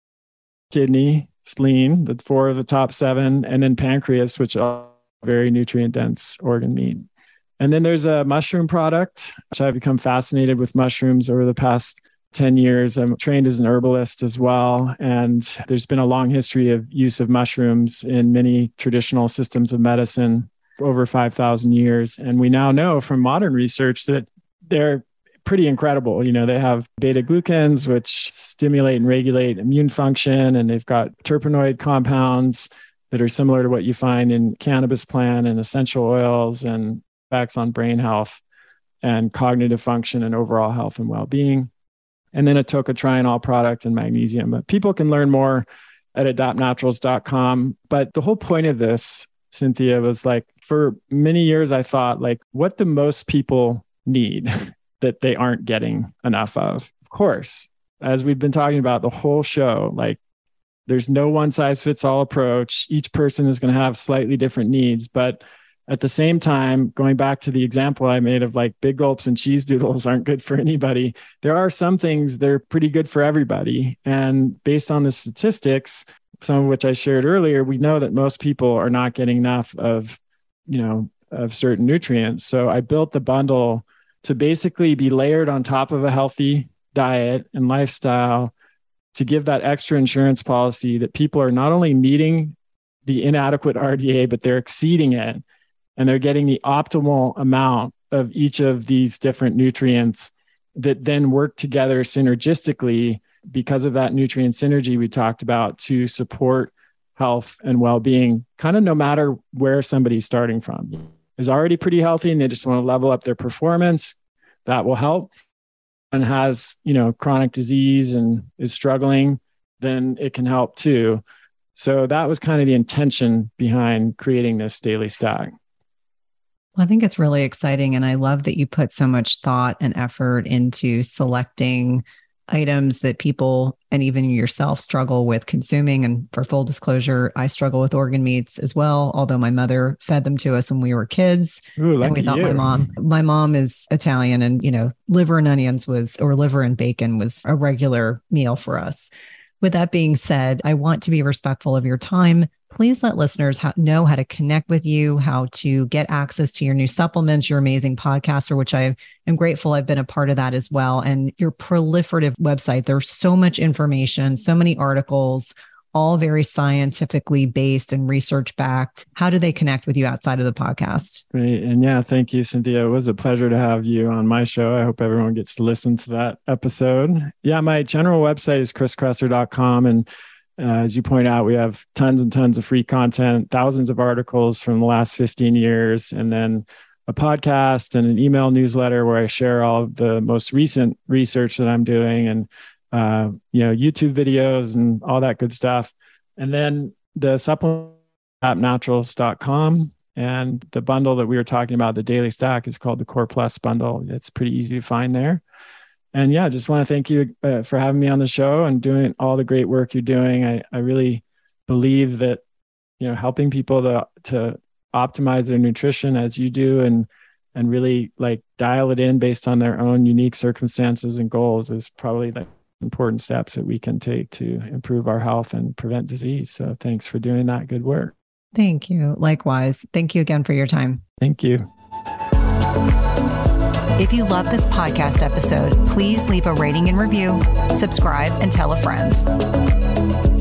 kidney, spleen, the four of the top seven, and then pancreas, which are very nutrient-dense organ meat. And then there's a mushroom product, which I've become fascinated with mushrooms over the past ten years. I'm trained as an herbalist as well. And there's been a long history of use of mushrooms in many traditional systems of medicine for over five thousand years. And we now know from modern research that they're pretty incredible. You know, they have beta glucans, which stimulate and regulate immune function. And they've got terpenoid compounds that are similar to what you find in cannabis plant and essential oils, and effects on brain health and cognitive function and overall health and well-being. And then a tocotrienol product and magnesium. But people can learn more at adapt naturals dot com. But the whole point of this, Cynthia, was like, for many years, I thought, like, what do most people need that they aren't getting enough of? Of course, as we've been talking about the whole show, like There's no one size fits all approach. Each person is going to have slightly different needs. But at the same time, going back to the example I made of like big gulps and cheese doodles aren't good for anybody, there are some things that are pretty good for everybody. And based on the statistics, some of which I shared earlier, we know that most people are not getting enough of, you know, of certain nutrients. So I built the bundle to basically be layered on top of a healthy diet and lifestyle to give that extra insurance policy that people are not only meeting the inadequate R D A, but they're exceeding it. And they're getting the optimal amount of each of these different nutrients that then work together synergistically because of that nutrient synergy we talked about to support health and well-being, kind of no matter where somebody's starting from. Is already pretty healthy and they just want to level up their performance. That will help. And has, you know, chronic disease and is struggling, then it can help too. So that was kind of the intention behind creating this daily stack. Well, I think it's really exciting. And I love that you put so much thought and effort into selecting items that people and even yourself struggle with consuming. And for full disclosure, I struggle with organ meats as well, although my mother fed them to us when we were kids. Ooh, and we thought you. my mom, my mom is Italian, and, you know, liver and onions was, or liver and bacon was a regular meal for us. With that being said, I want to be respectful of your time. Please let listeners ha- know how to connect with you, how to get access to your new supplements, your amazing podcast, for which I am grateful I've been a part of that as well, and your proliferative website. There's so much information, so many articles, all very scientifically based and research backed. How do they connect with you outside of the podcast? Great. And yeah, thank you, Cynthia. It was a pleasure to have you on my show. I hope everyone gets to listen to that episode. Yeah, my general website is chris kresser dot com. And uh, as you point out, we have tons and tons of free content, thousands of articles from the last fifteen years, and then a podcast and an email newsletter where I share all of the most recent research that I'm doing, and uh, you know, YouTube videos and all that good stuff. And then the supplement app naturals dot com, and the bundle that we were talking about, the Daily Stack, is called the Core Plus bundle. It's pretty easy to find there. And yeah, just want to thank you uh, for having me on the show and doing all the great work you're doing. I, I really believe that, you know, helping people to, to optimize their nutrition as you do, and, and really like dial it in based on their own unique circumstances and goals is probably the important steps that we can take to improve our health and prevent disease. So thanks for doing that good work. Thank you. Likewise. Thank you again for your time. Thank you. If you love this podcast episode, please leave a rating and review, subscribe, and tell a friend.